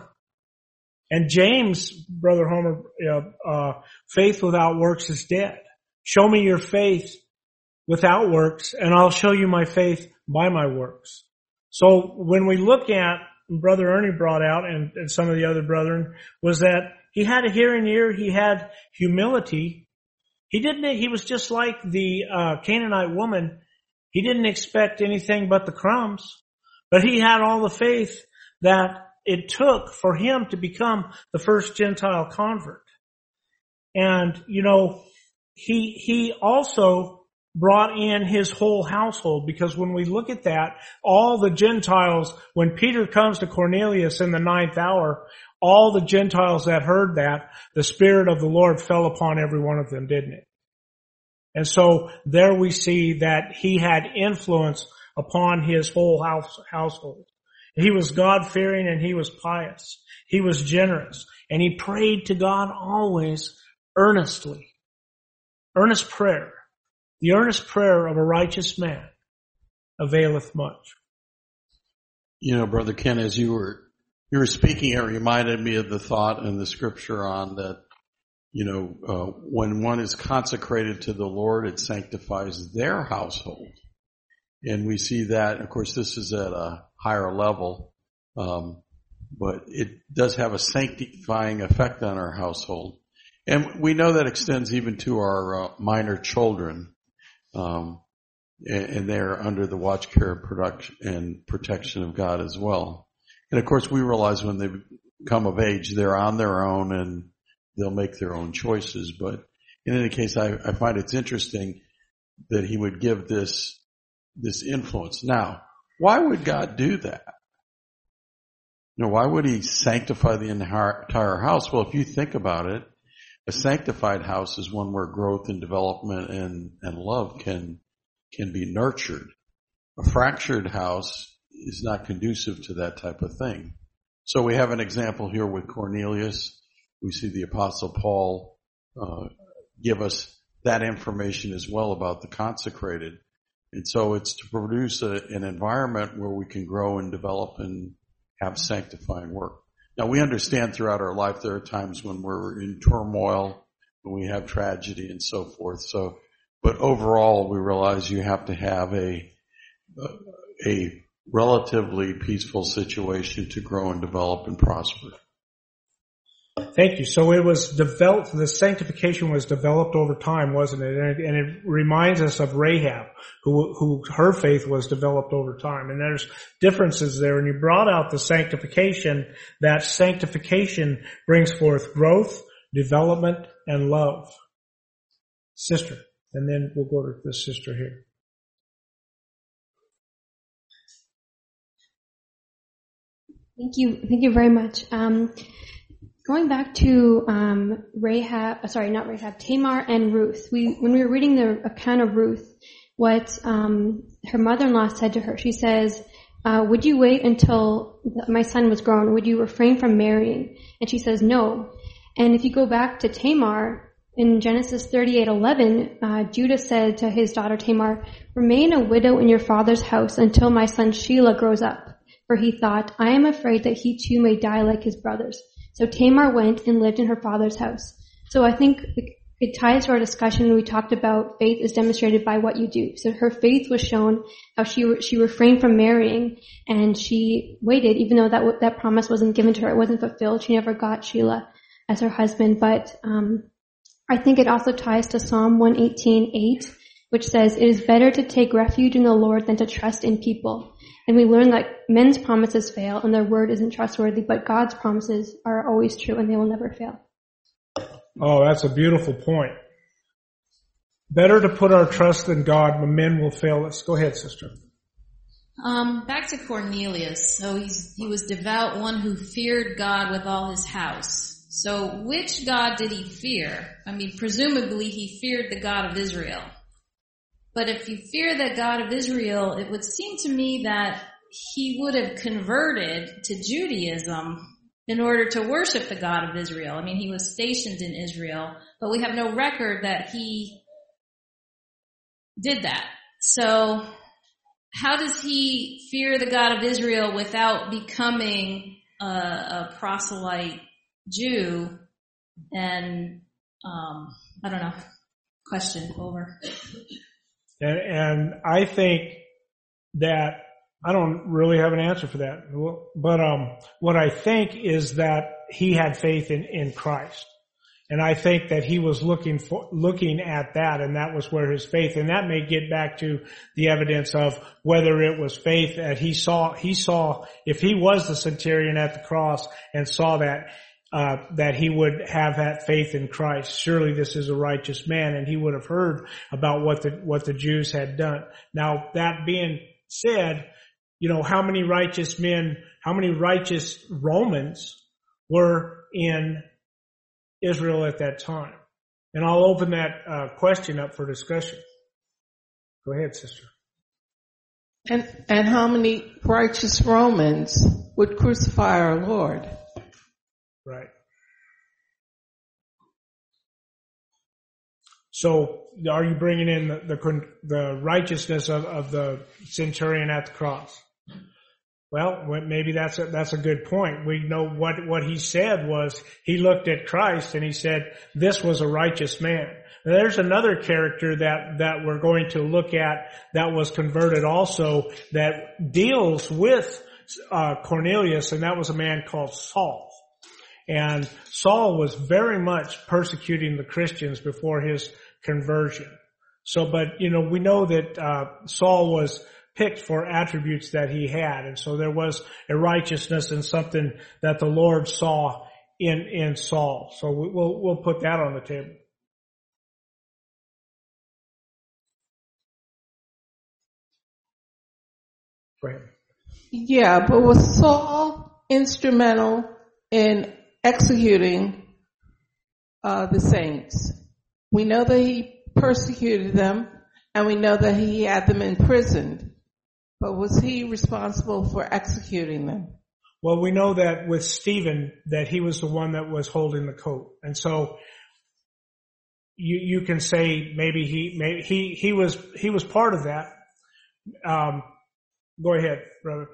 And James, Brother Homer, uh, uh, faith without works is dead. Show me your faith without works, and I'll show you my faith by my works. So when we look at, Brother Ernie brought out, and, and some of the other brethren, was that he had a hearing ear, he had humility. He didn't, he was just like the uh, Canaanite woman. He didn't expect anything but the crumbs, but he had all the faith that it took for him to become the first Gentile convert. And, you know, he, he also brought in his whole household, because when we look at that, all the Gentiles, when Peter comes to Cornelius in the ninth hour, all the Gentiles that heard that, the Spirit of the Lord fell upon every one of them, didn't it? And so there we see that he had influence upon his whole house, household. He was God-fearing and he was pious. He was generous. And he prayed to God always earnestly. Earnest prayer. The earnest prayer of a righteous man availeth much. You know, Brother Ken, as you were you were speaking, it reminded me of the thought in the scripture on that, you know, uh, when one is consecrated to the Lord, it sanctifies their household. And we see that, of course, this is at a higher level, um, but it does have a sanctifying effect on our household. And we know that extends even to our uh, minor children. Um, and, and they're under the watch, care, production, and protection of God as well. And of course, we realize when they come of age, they're on their own and they'll make their own choices. But in any case, I, I find it's interesting that he would give this, this influence. Now, why would God do that? You know, why would he sanctify the entire house? Well, if you think about it, a sanctified house is one where growth and development and, and love can, can be nurtured. A fractured house is not conducive to that type of thing. So we have an example here with Cornelius. We see the Apostle Paul uh, give us that information as well about the consecrated. And so it's to produce a, an environment where we can grow and develop and have sanctifying work. Now, we understand throughout our life there are times when we're in turmoil, when we have tragedy and so forth. So, but overall, we realize you have to have a a relatively peaceful situation to grow and develop and prosper. Thank you. So it was developed, the sanctification was developed over time, wasn't it? And it, and it reminds us of Rahab, who, who her faith was developed over time. And there's differences there. And you brought out the sanctification. That sanctification brings forth growth, development, and love. Sister. And then we'll go to this sister here. Thank you. Thank you very much. Um, Going back to um, Rahab, sorry, not Rahab, Tamar and Ruth. We, when we were reading the account of Ruth, what um, her mother-in-law said to her, she says, uh, "Would you wait until my son was grown? Would you refrain from marrying?" And she says, "No." And if you go back to Tamar in Genesis thirty-eight eleven, uh, Judah said to his daughter Tamar, "Remain a widow in your father's house until my son Shelah grows up." For he thought, "I am afraid that he too may die like his brothers." So Tamar went and lived in her father's house. So I think it ties to our discussion when we talked about faith is demonstrated by what you do. So her faith was shown how she she refrained from marrying and she waited, even though that that promise wasn't given to her, it wasn't fulfilled. She never got Sheila as her husband. But um, I think it also ties to Psalm one eighteen eight, which says, "It is better to take refuge in the Lord than to trust in people." And we learn that men's promises fail and their word isn't trustworthy, but God's promises are always true and they will never fail. Oh, that's a beautiful point. Better to put our trust in God when men will fail us. Go ahead, sister. Um, back to Cornelius. So he's, he was devout, one who feared God with all his house. So which God did he fear? I mean, presumably he feared the God of Israel. But if you fear the God of Israel, it would seem to me that he would have converted to Judaism in order to worship the God of Israel. I mean, he was stationed in Israel, but we have no record that he did that. So how does he fear the God of Israel without becoming a, a proselyte Jew? And um, I don't know. Question over. And, and I think that I don't really have an answer for that. But um, what I think is that he had faith in, in Christ. And I think that he was looking for, looking at that, and that was where his faith, and that may get back to the evidence of whether it was faith that he saw, he saw, if he was the centurion at the cross and saw that, uh, that he would have that faith in Christ. Surely this is a righteous man, and he would have heard about what the, what the Jews had done. Now, that being said, you know, how many righteous men, how many righteous Romans were in Israel at that time? And I'll open that uh, question up for discussion. Go ahead, sister. And, and how many righteous Romans would crucify our Lord? Right. So, are you bringing in the the, the righteousness of, of the centurion at the cross? Well, maybe that's a, that's a good point. We know what, what he said was, he looked at Christ and he said, this was a righteous man. Now, there's another character that, that we're going to look at that was converted also, that deals with uh, Cornelius, and that was a man called Saul. And Saul was very much persecuting the Christians before his conversion. So, but, you know, we know that uh, Saul was picked for attributes that he had. And so there was a righteousness and something that the Lord saw in, in Saul. So we'll, we'll put that on the table. Go ahead. Yeah, but was Saul instrumental in executing uh, the saints? We know that he persecuted them, and we know that he had them imprisoned. But was he responsible for executing them? Well, we know that with Stephen, that he was the one that was holding the coat. And so you, you can say maybe he, maybe he, he was, he was part of that. Um, go ahead, brother.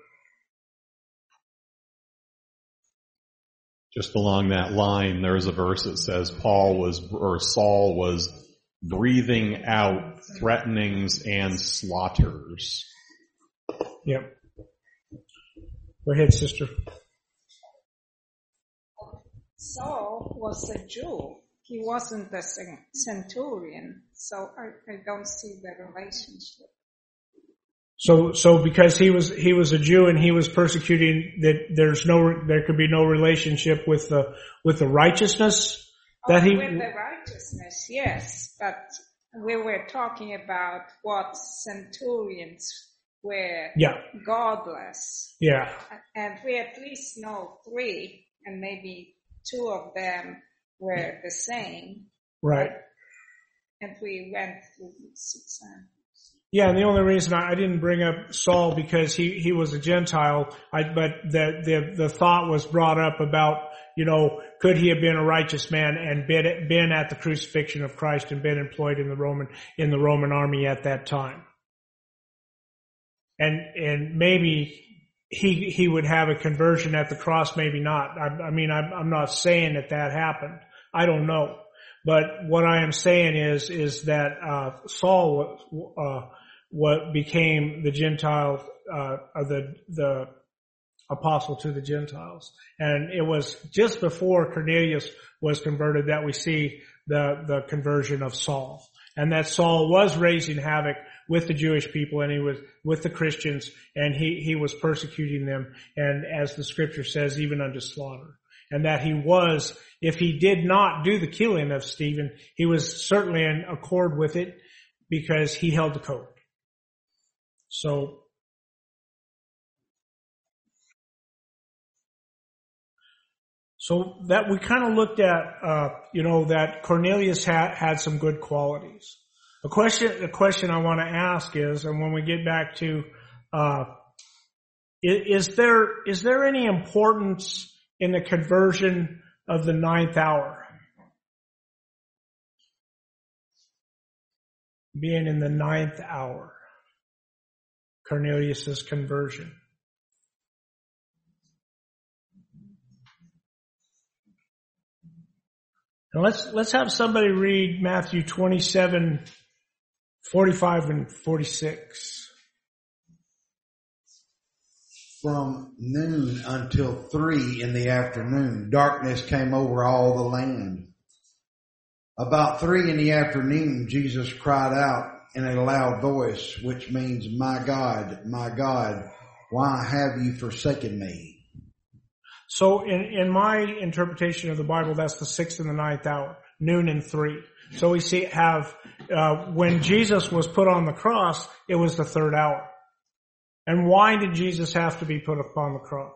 Just along that line, there's a verse that says Paul was, or Saul was breathing out threatenings and slaughters. Yep. Go ahead, sister. Saul was a Jew. He wasn't a centurion, so I, I don't see the relationship. So, so because he was, he was a Jew and he was persecuting, that there's no, there could be no relationship with the, with the righteousness that oh, he. With the righteousness, yes, but we were talking about what centurions were yeah. godless. Yeah. And we at least know three, and maybe two of them were the same. Right. And we went through this example. Yeah, and the only reason I, I didn't bring up Saul because he, he was a Gentile, I, but the, the, the thought was brought up about, you know, could he have been a righteous man and been, been at the crucifixion of Christ and been employed in the Roman, in the Roman army at that time? And, and maybe he, he would have a conversion at the cross, maybe not. I, I mean, I'm, I'm not saying that that happened. I don't know. But what I am saying is, is that, uh, Saul, uh, what became the Gentile, uh, the, the apostle to the Gentiles. And it was just before Cornelius was converted that we see the, the conversion of Saul. And that Saul was raising havoc with the Jewish people, and he was with the Christians, and he, he was persecuting them, and as the scripture says, even unto slaughter. And that he was, if he did not do the killing of Stephen, he was certainly in accord with it because he held the code. So, so that we kind of looked at, uh, you know, that Cornelius had, had some good qualities. A question, the question I want to ask is, and when we get back to, uh, is, is there, is there any importance in the conversion of the ninth hour? Being in the ninth hour. Cornelius' conversion. And let's, let's have somebody read Matthew twenty-seven, forty-five and forty-six. From noon until three in the afternoon, darkness came over all the land. About three in the afternoon, Jesus cried out in a loud voice, which means, "My God, my God, why have you forsaken me?" So in, in my interpretation of the Bible, that's the sixth and the ninth hour, noon and three. So we see have, uh, when Jesus was put on the cross, it was the third hour. And why did Jesus have to be put upon the cross?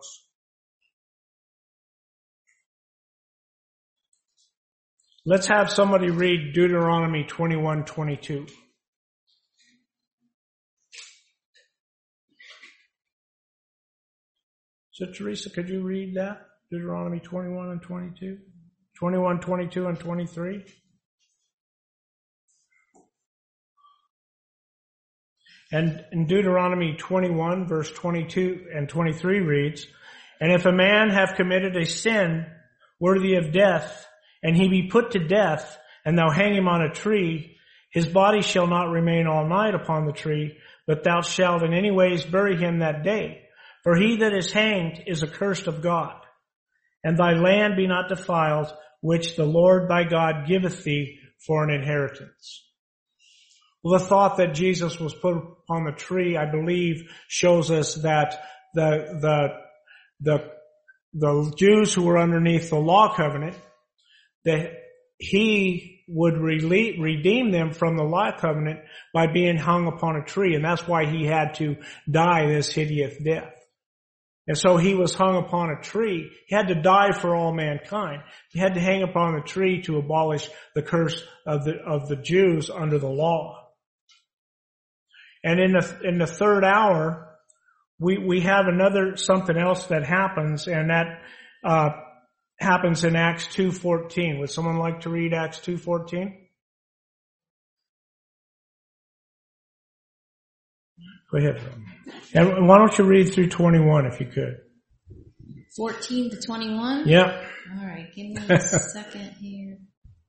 Let's have somebody read Deuteronomy twenty-one twenty-two. So Teresa, could you read that? Deuteronomy twenty-one and twenty-two? twenty-one, twenty-two, and twenty-three? And in Deuteronomy twenty-one, verse twenty-two and twenty-three reads, "And if a man have committed a sin worthy of death, and he be put to death, and thou hang him on a tree, his body shall not remain all night upon the tree, but thou shalt in any ways bury him that day. For he that is hanged is accursed of God. And thy land be not defiled, which the Lord thy God giveth thee for an inheritance." Well, the thought that Jesus was put upon the tree, I believe, shows us that the, the, the, the Jews who were underneath the law covenant, that he would rele- redeem them from the law covenant by being hung upon a tree. And that's why he had to die this hideous death. And so he was hung upon a tree. He had to die for all mankind. He had to hang upon a tree to abolish the curse of the, of the Jews under the law. And in the, in the third hour, we, we have another, something else that happens, and that, uh, happens in Acts two fourteen. Would someone like to read Acts two fourteen? Go ahead. And why don't you read through twenty-one if you could? fourteen to twenty-one? Yep. All right, give me a second here.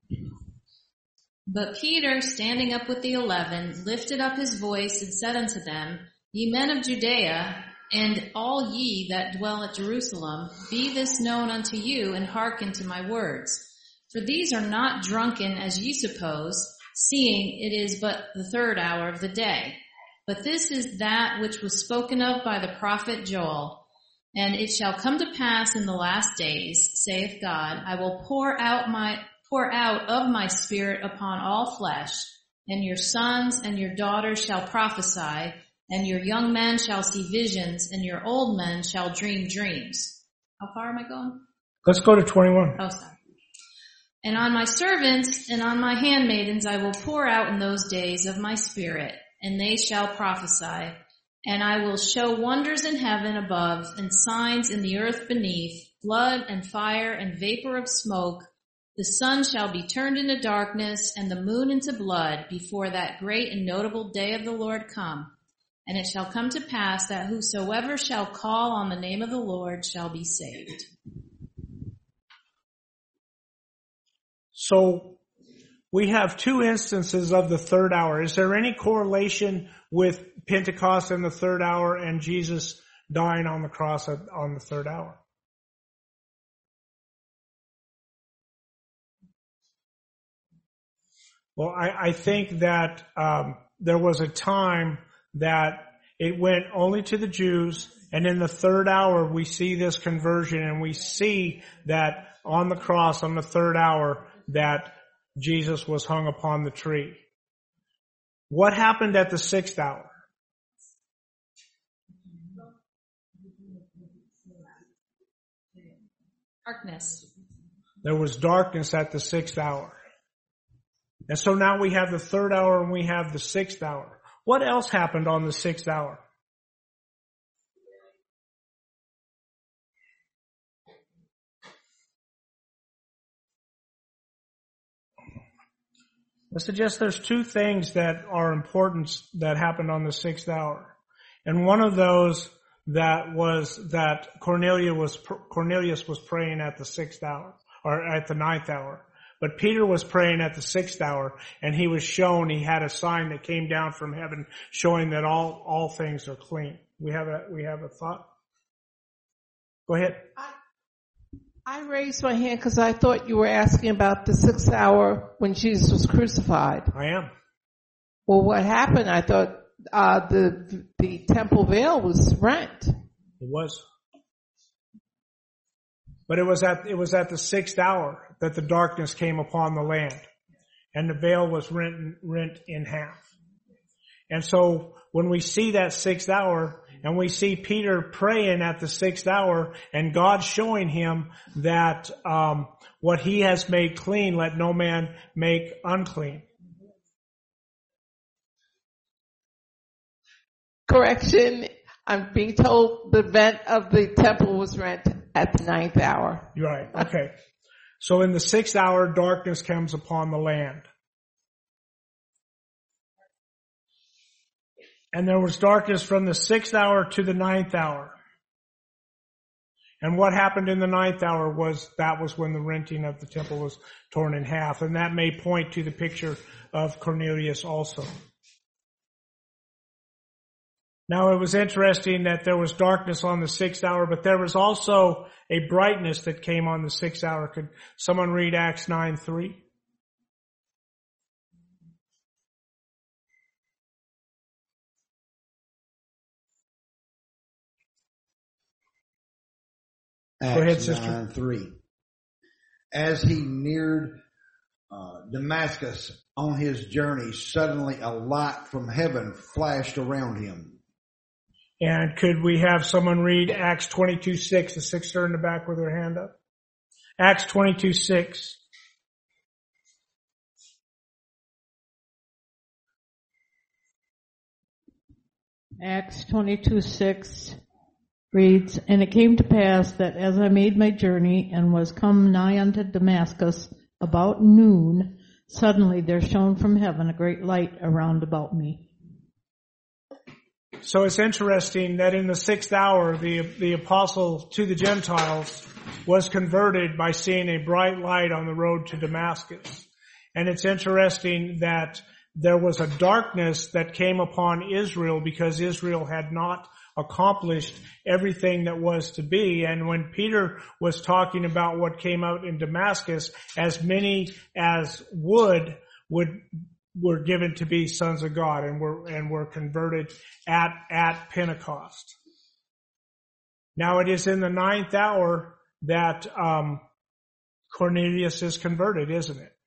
"But Peter, standing up with the eleven, lifted up his voice and said unto them, Ye men of Judea, and all ye that dwell at Jerusalem, be this known unto you, and hearken to my words. For these are not drunken as ye suppose, seeing it is but the third hour of the day. But this is that which was spoken of by the prophet Joel. And it shall come to pass in the last days, saith God, I will pour out my pour out of my spirit upon all flesh, and your sons and your daughters shall prophesy, and your young men shall see visions, and your old men shall dream dreams." How far am I going? Let's go to twenty-one. Oh, sorry. "And on my servants and on my handmaidens I will pour out in those days of my spirit, and they shall prophesy. And I will show wonders in heaven above, and signs in the earth beneath, blood and fire and vapor of smoke. The sun shall be turned into darkness, and the moon into blood, before that great and notable day of the Lord come. And it shall come to pass that whosoever shall call on the name of the Lord shall be saved." So we have two instances of the third hour. Is there any correlation with Pentecost and the third hour and Jesus dying on the cross on the third hour? Well, I, I think that um, there was a time that it went only to the Jews, and in the third hour we see this conversion, and we see that on the cross on the third hour that Jesus was hung upon the tree. What happened at the sixth hour? Darkness. There was darkness at the sixth hour. And so now we have the third hour and we have the sixth hour. What else happened on the sixth hour? I suggest there's two things that are important that happened on the sixth hour. And one of those that was that Cornelius was, Cornelius was praying at the sixth hour, or at the ninth hour. But Peter was praying at the sixth hour, and he was shown, he had a sign that came down from heaven showing that all, all things are clean. We have a, we have a thought? Go ahead. I, I raised my hand because I thought you were asking about the sixth hour when Jesus was crucified. I am. Well, what happened? I thought, uh, the, the temple veil was rent. It was. But it was at, it was at the sixth hour that the darkness came upon the land, and the veil was rent, rent in half. And so when we see that sixth hour, and we see Peter praying at the sixth hour, and God showing him that um, what he has made clean, let no man make unclean. Correction, I'm being told the vent of the temple was rent at the ninth hour. Right, okay. So in the sixth hour, darkness comes upon the land. And there was darkness from the sixth hour to the ninth hour. And what happened in the ninth hour was, that was when the renting of the temple was torn in half. And that may point to the picture of Cornelius also. Now it was interesting that there was darkness on the sixth hour, but there was also a brightness that came on the sixth hour. Could someone read Acts nine three? Acts Go ahead, sister. nine three. As he neared uh, Damascus on his journey, suddenly a light from heaven flashed around him. And could we have someone read Acts twenty-two six, the sister in the back with her hand up? Acts twenty-two six. Acts twenty-two six reads, And it came to pass that as I made my journey and was come nigh unto Damascus about noon, suddenly there shone from heaven a great light around about me. So it's interesting that in the sixth hour, the, the apostle to the Gentiles was converted by seeing a bright light on the road to Damascus. And it's interesting that there was a darkness that came upon Israel because Israel had not accomplished everything that was to be. And when Peter was talking about what came out in Damascus, as many as would, would were given to be sons of God and were, and were converted at, at Pentecost. Now it is in the ninth hour that, um, Cornelius is converted, isn't it?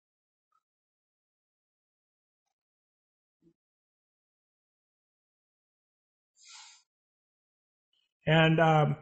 And, um,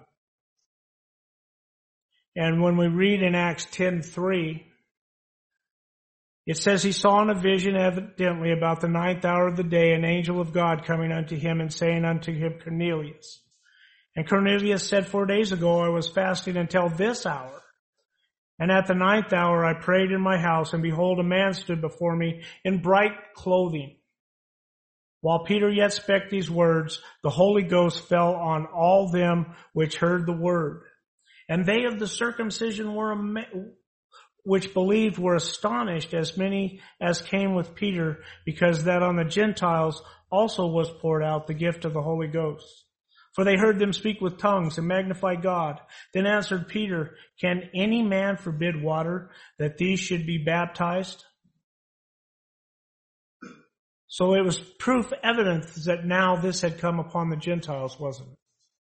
and when we read in Acts ten three, it says he saw in a vision evidently about the ninth hour of the day an angel of God coming unto him and saying unto him, Cornelius. And Cornelius said, Four days ago I was fasting until this hour. And at the ninth hour I prayed in my house, and behold, a man stood before me in bright clothing. While Peter yet spake these words, the Holy Ghost fell on all them which heard the word. And they of the circumcision were amazed. which believed were astonished, as many as came with Peter, because that on the Gentiles also was poured out the gift of the Holy Ghost. For they heard them speak with tongues and magnify God. Then answered Peter, can any man forbid water that these should be baptized? So it was proof evidence that now this had come upon the Gentiles, wasn't it?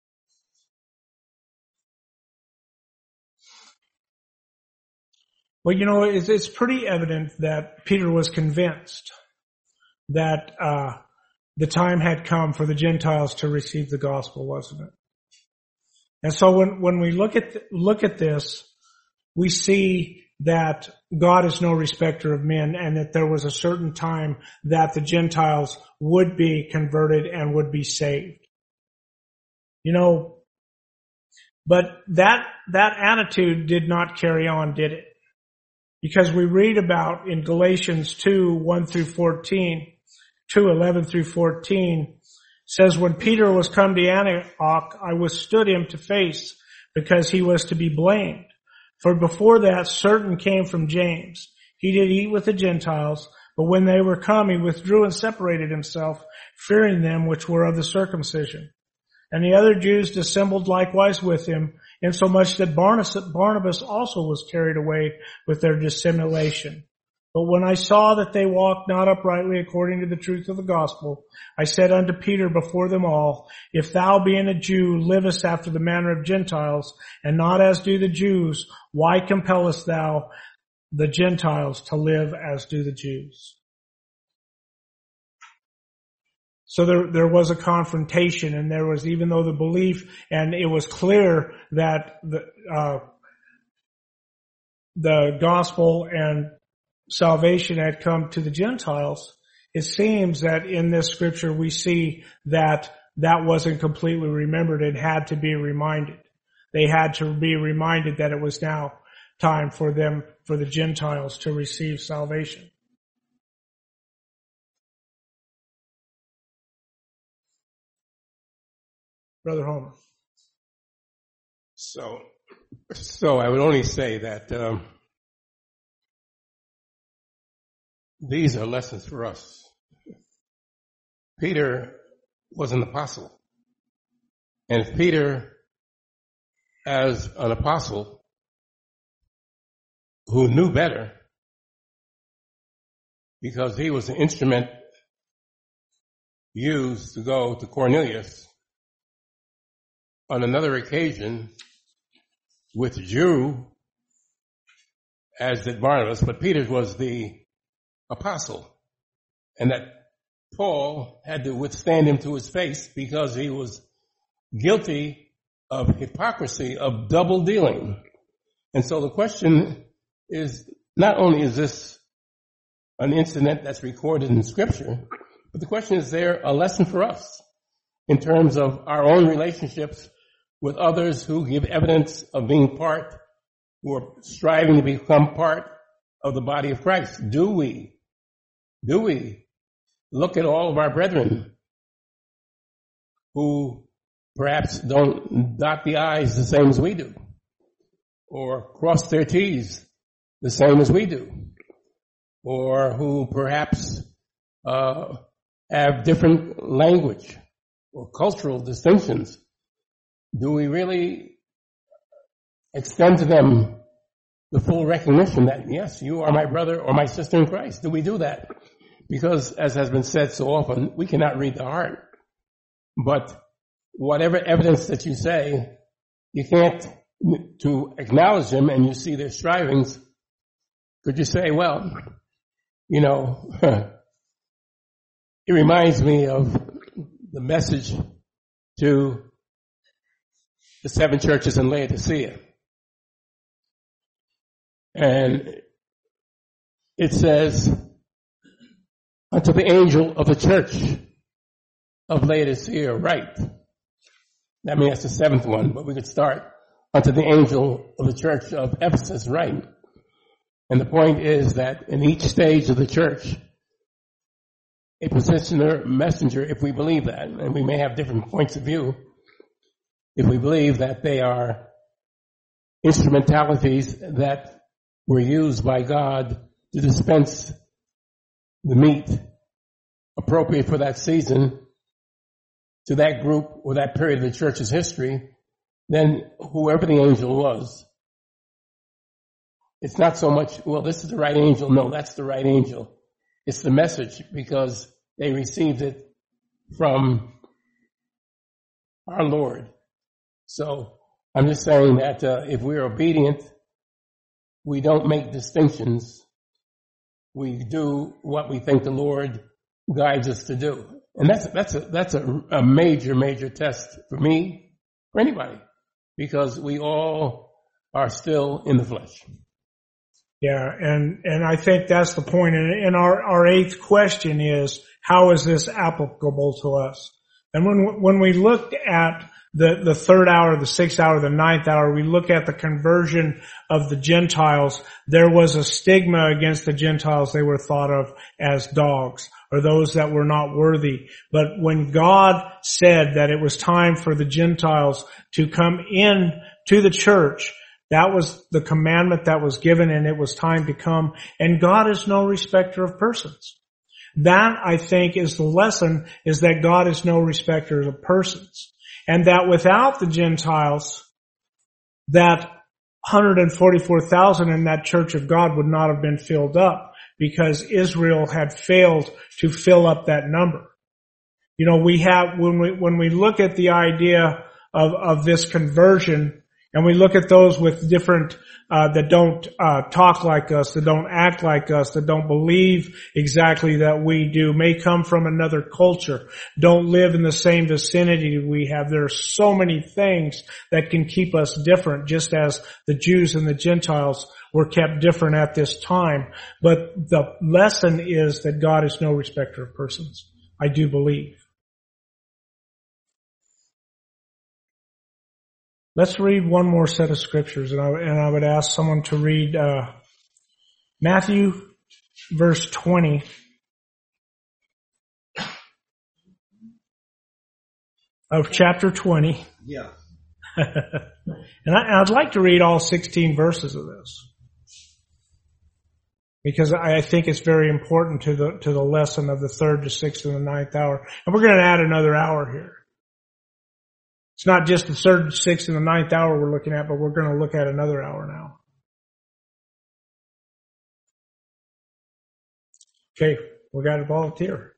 Well, you know, it's, it's pretty evident that Peter was convinced that uh the time had come for the Gentiles to receive the gospel, wasn't it? And so when, when we look at, look at this, we see that God is no respecter of men, and that there was a certain time that the Gentiles would be converted and would be saved. You know, but that, that attitude did not carry on, did it? Because we read about in Galatians two, one through fourteen, two, eleven through fourteen, says, when Peter was come to Antioch, I withstood him to face, because he was to be blamed. For before that, certain came from James. He did eat with the Gentiles, but when they were come, he withdrew and separated himself, fearing them which were of the circumcision. And the other Jews dissembled likewise with him, insomuch that Barnabas also was carried away with their dissimulation. But when I saw that they walked not uprightly according to the truth of the gospel, I said unto Peter before them all, if thou being a Jew livest after the manner of Gentiles, and not as do the Jews, why compellest thou the Gentiles to live as do the Jews? So there, there was a confrontation, and there was, even though the belief, and it was clear that the, uh, the gospel and salvation had come to the Gentiles, it seems that in this scripture we see that that wasn't completely remembered. It had to be reminded. They had to be reminded that it was now time for them, for the Gentiles to receive salvation. Brother Homer. So, so I would only say that um, these are lessons for us. Peter was an apostle. And if Peter, as an apostle who knew better, because he was the instrument used to go to Cornelius on another occasion, withdrew, as did Barnabas, but Peter was the apostle, and that Paul had to withstand him to his face because he was guilty of hypocrisy, of double dealing. And so the question is, not only is this an incident that's recorded in Scripture, but the question is, there a lesson for us in terms of our own relationships with others who give evidence of being part, who are striving to become part of the body of Christ? Do we, do we look at all of our brethren who perhaps don't dot the I's the same as we do, or cross their T's the same as we do, or who perhaps uh, have different language or cultural distinctions? Do we really extend to them the full recognition that, yes, you are my brother or my sister in Christ? Do we do that? Because, as has been said so often, we cannot read the heart. But whatever evidence that you say, you can't, to acknowledge them and you see their strivings, could you say, well, you know, it reminds me of the message to the seven churches in Laodicea. And it says, unto the angel of the church of Laodicea write. I mean, that's the seventh one, but we could start. Unto the angel of the church of Ephesus write. And the point is that in each stage of the church, a petitioner, messenger, if we believe that, and we may have different points of view, if we believe that they are instrumentalities that were used by God to dispense the meat appropriate for that season to that group or that period of the church's history, then whoever the angel was, it's not so much, well, this is the right angel. No, that's the right angel. It's the message, because they received it from our Lord. So I'm just saying that uh, if we're obedient, we don't make distinctions. We do what we think the Lord guides us to do. And that's, that's a, that's a, a major, major test for me, for anybody, because we all are still in the flesh. Yeah, and, and I think that's the point. And, and our, our eighth question is, how is this applicable to us? And when, when we looked at the, the third hour, the sixth hour, the ninth hour, we look at the conversion of the Gentiles. There was a stigma against the Gentiles. They were thought of as dogs, or those that were not worthy. But when God said that it was time for the Gentiles to come in to the church, that was the commandment that was given, and it was time to come. And God is no respecter of persons. That, I think, is the lesson, is that God is no respecter of persons. And that without the Gentiles, that one hundred forty-four thousand in that church of God would not have been filled up, because Israel had failed to fill up that number. You know, we have, when we, when we look at the idea of, of this conversion, and we look at those with different, uh, that don't, uh, talk like us, that don't act like us, that don't believe exactly that we do, may come from another culture, don't live in the same vicinity we have. There are so many things that can keep us different, just as the Jews and the Gentiles were kept different at this time. But the lesson is that God is no respecter of persons. I do believe. Let's read one more set of scriptures, and I, and I would ask someone to read uh, Matthew verse twenty. Of chapter twenty. Yeah. And I, I'd like to read all sixteen verses of this, because I think it's very important to the to the lesson of the third, the sixth, and the ninth hour. And we're going to add another hour here. It's not just the third, sixth, and the ninth hour we're looking at, but we're going to look at another hour now. Okay, we got a volunteer.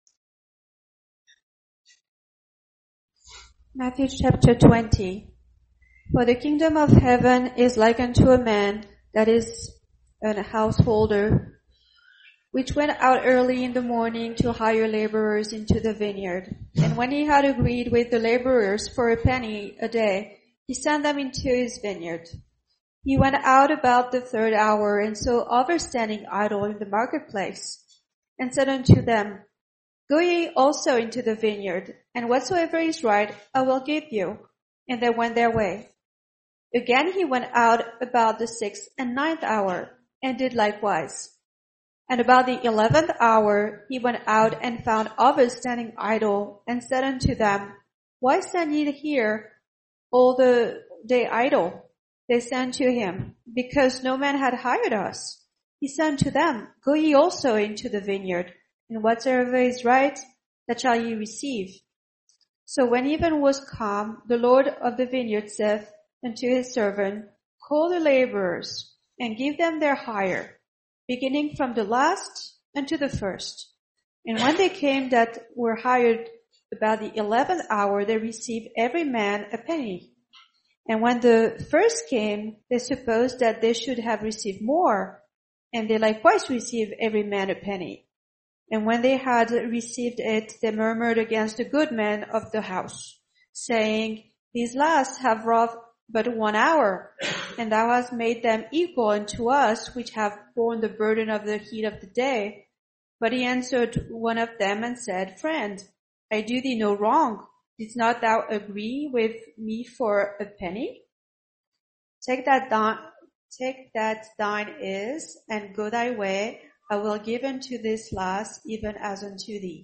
Matthew chapter twenty. For the kingdom of heaven is like unto a man that is a householder, which went out early in the morning to hire laborers into the vineyard. And when he had agreed with the laborers for a penny a day, he sent them into his vineyard. He went out about the third hour, and saw others standing idle in the marketplace, and said unto them, Go ye also into the vineyard, and whatsoever is right I will give you. And they went their way. Again he went out about the sixth and ninth hour, and did likewise. And about the eleventh hour he went out and found others standing idle, and said unto them, Why stand ye here all the day idle? They said unto him, Because no man had hired us. He said unto them, Go ye also into the vineyard, and whatsoever is right, that shall ye receive. So when even was come, the Lord of the vineyard saith unto his servant, Call the laborers, and give them their hire, beginning from the last unto the first. And when they came that were hired about the eleventh hour, they received every man a penny. And when the first came, they supposed that they should have received more, and they likewise received every man a penny. And when they had received it, they murmured against the good man of the house, saying, These last have wrought but one hour, and thou hast made them equal unto us, which have borne the burden of the heat of the day. But he answered one of them and said, Friend, I do thee no wrong. Didst not thou agree with me for a penny? Take that thine, take that thine is, and go thy way. I will give unto this last, even as unto thee.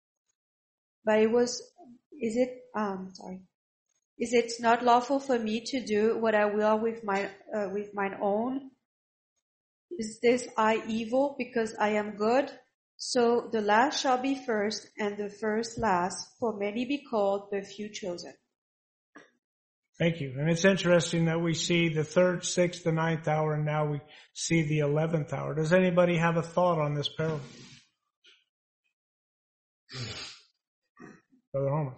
But it was, is it, um, sorry. Is it not lawful for me to do what I will with my uh, with mine own? Is this I evil because I am good? So the last shall be first, and the first last, for many be called, but few chosen. Thank you. And it's interesting that we see the third, sixth, the ninth hour, and now we see the eleventh hour. Does anybody have a thought on this parable? Brother Homer.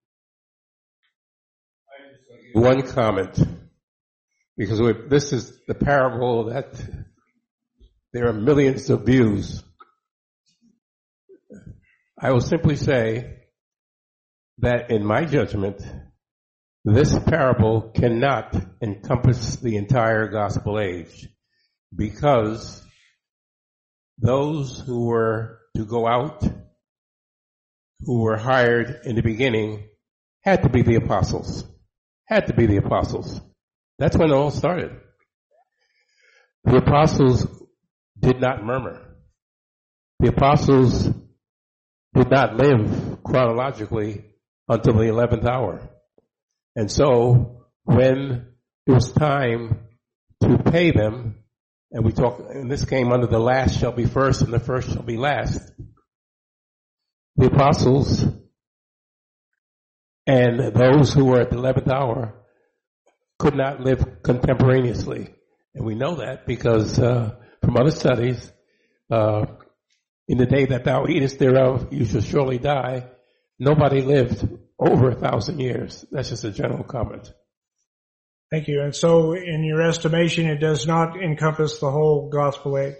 One comment, because we, this is the parable that there are millions of views. I will simply say that in my judgment, this parable cannot encompass the entire gospel age, because those who were to go out, who were hired in the beginning, had to be the apostles. Had to be the apostles. That's when it all started. The apostles did not murmur. The apostles did not live chronologically until the eleventh hour. And so when it was time to pay them, and we talk, and this came under the last shall be first and the first shall be last, the apostles and those who were at the eleventh hour could not live contemporaneously. And we know that because uh, from other studies, uh, in the day that thou eatest thereof, you shall surely die. Nobody lived over a thousand years. That's just a general comment. Thank you. And so in your estimation, it does not encompass the whole gospel age?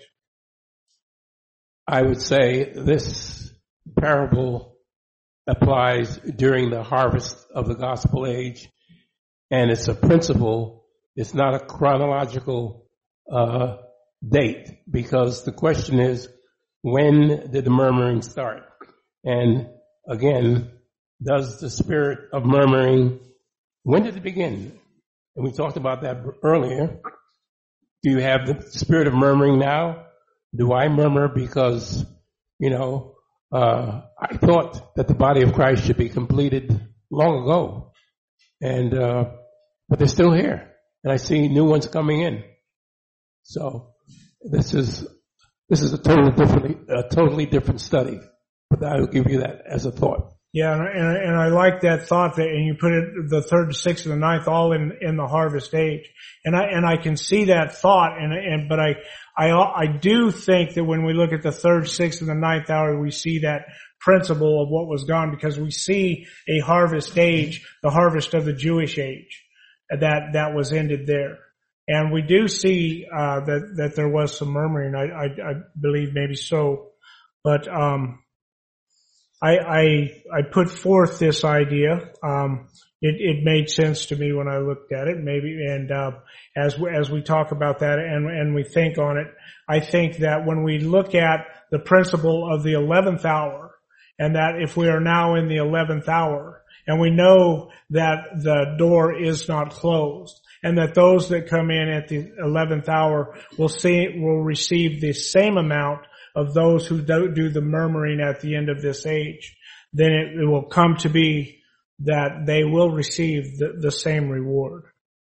I would say this parable applies during the harvest of the gospel age, and it's a principle. It's not a chronological uh, date, because the question is, when did the murmuring start? And again, does the spirit of murmuring, when did it begin? And we talked about that earlier. Do you have the spirit of murmuring now? Do I murmur because, you know, uh, I thought that the body of Christ should be completed long ago. And, uh, but they're still here. And I see new ones coming in. So this is, this is a totally different, a totally different study. But I will give you that as a thought. Yeah, and, and, and I like that thought that, and you put it, the third, sixth, and the ninth all in, in the harvest age. And I, and I can see that thought, and, and, but I, I, I do think that when we look at the third, sixth, and the ninth hour, we see that principle of what was gone, because we see a harvest age, the harvest of the Jewish age, that, that was ended there. And we do see, uh, that, that there was some murmuring. I, I, I believe maybe so. But, um, I, I, I put forth this idea. Um, it, it made sense to me when I looked at it, maybe, and, uh, as we, as we talk about that and, and we think on it, I think that when we look at the principle of the eleventh hour, and that if we are now in the eleventh hour, and we know that the door is not closed, and that those that come in at the eleventh hour will see, will receive the same amount of those who don't do the murmuring at the end of this age, then it, it will come to be that they will receive the, the same reward.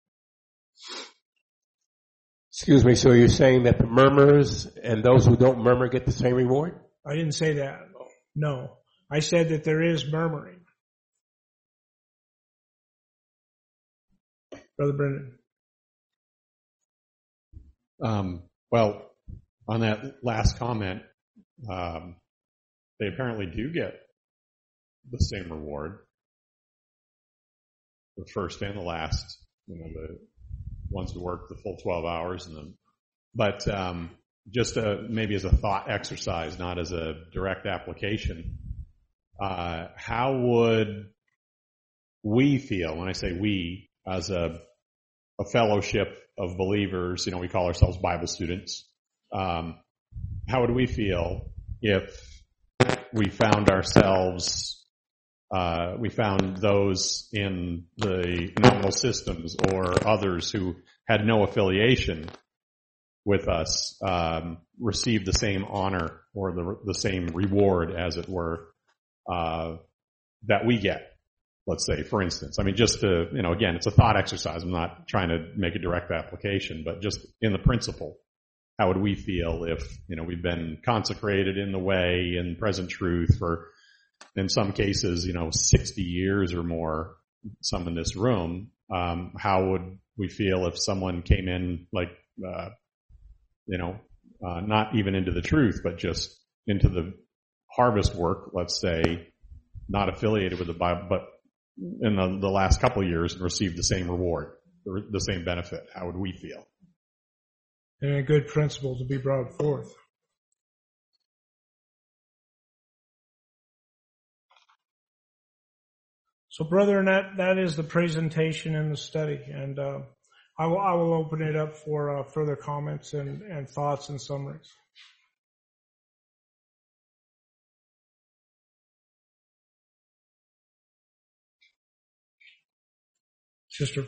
Excuse me, so you're saying that the murmurers and those who don't murmur get the same reward? I didn't say that. No. I said that there is murmuring. Brother Brendan. Um, well, on that last comment, um, they apparently do get the same reward. The first and the last, you know, the ones who work the full twelve hours, and the, but um, just a, maybe as a thought exercise, not as a direct application. Uh, how would we feel when I say we, as a a fellowship of believers? You know, we call ourselves Bible students. Um, how would we feel if we found ourselves, uh, we found those in the nominal systems or others who had no affiliation with us, um, receive the same honor or the, the same reward, as it were, uh, that we get? Let's say, for instance, I mean, just to, you know, again, it's a thought exercise. I'm not trying to make a direct application, but just in the principle. how would we feel if, you know, we've been consecrated in the way and present truth for, in some cases, you know, sixty years or more, some in this room. Um, how would we feel if someone came in like, uh, you know, uh, not even into the truth, but just into the harvest work, let's say, not affiliated with the Bible, but in the, the last couple of years received the same reward, the, the same benefit? How would we feel? And a good principle to be brought forth. So, brethren, that, that is the presentation and the study, and uh, I will I will open it up for uh, further comments and, and thoughts and summaries. Sister.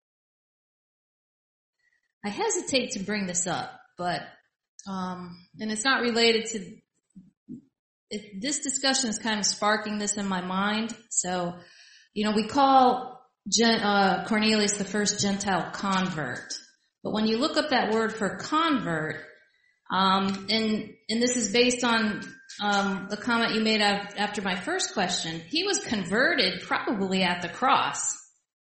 I hesitate to bring this up, but, um, and it's not related to, it, this discussion is kind of sparking this in my mind. So, you know, we call Gen, uh, Cornelius the first Gentile convert. But when you look up that word for convert, um, and, and this is based on, um, the comment you made after my first question, he was converted probably at the cross.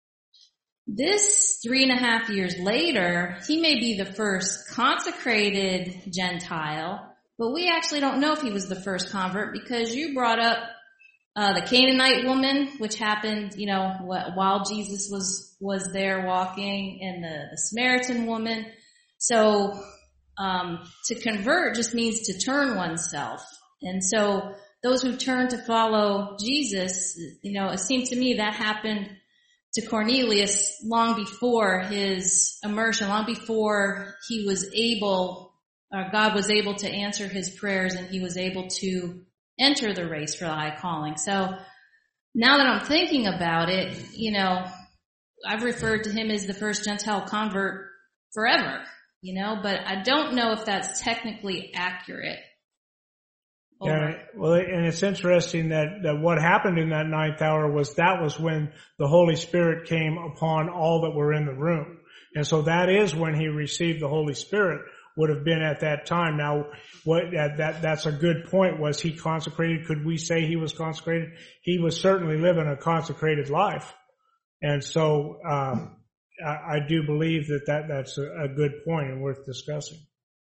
This three and a half years later, he may be the first consecrated Gentile, but we actually don't know if he was the first convert because you brought up uh, the Canaanite woman, which happened, you know, while Jesus was was there walking, and the, the Samaritan woman. So um, to convert just means to turn oneself, and so those who turn to follow Jesus, you know, it seemed to me that happened to Cornelius long before his immersion, long before he was able, or God was able to answer his prayers and he was able to enter the race for the high calling. So now that I'm thinking about it, you know, I've referred to him as the first Gentile convert forever, you know, but I don't know if that's technically accurate. Yeah, well, and it's interesting that, that what happened in that ninth hour was that was when the Holy Spirit came upon all that were in the room. And so that is when he received the Holy Spirit, would have been at that time. Now, what that, that that's a good point. Was he consecrated? Could we say he was consecrated? He was certainly living a consecrated life. And so um, I, I do believe that, that that's a, a good point and worth discussing.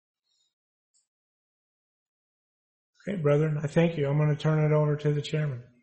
Okay, brethren, I thank you. I'm going to turn it over to the chairman.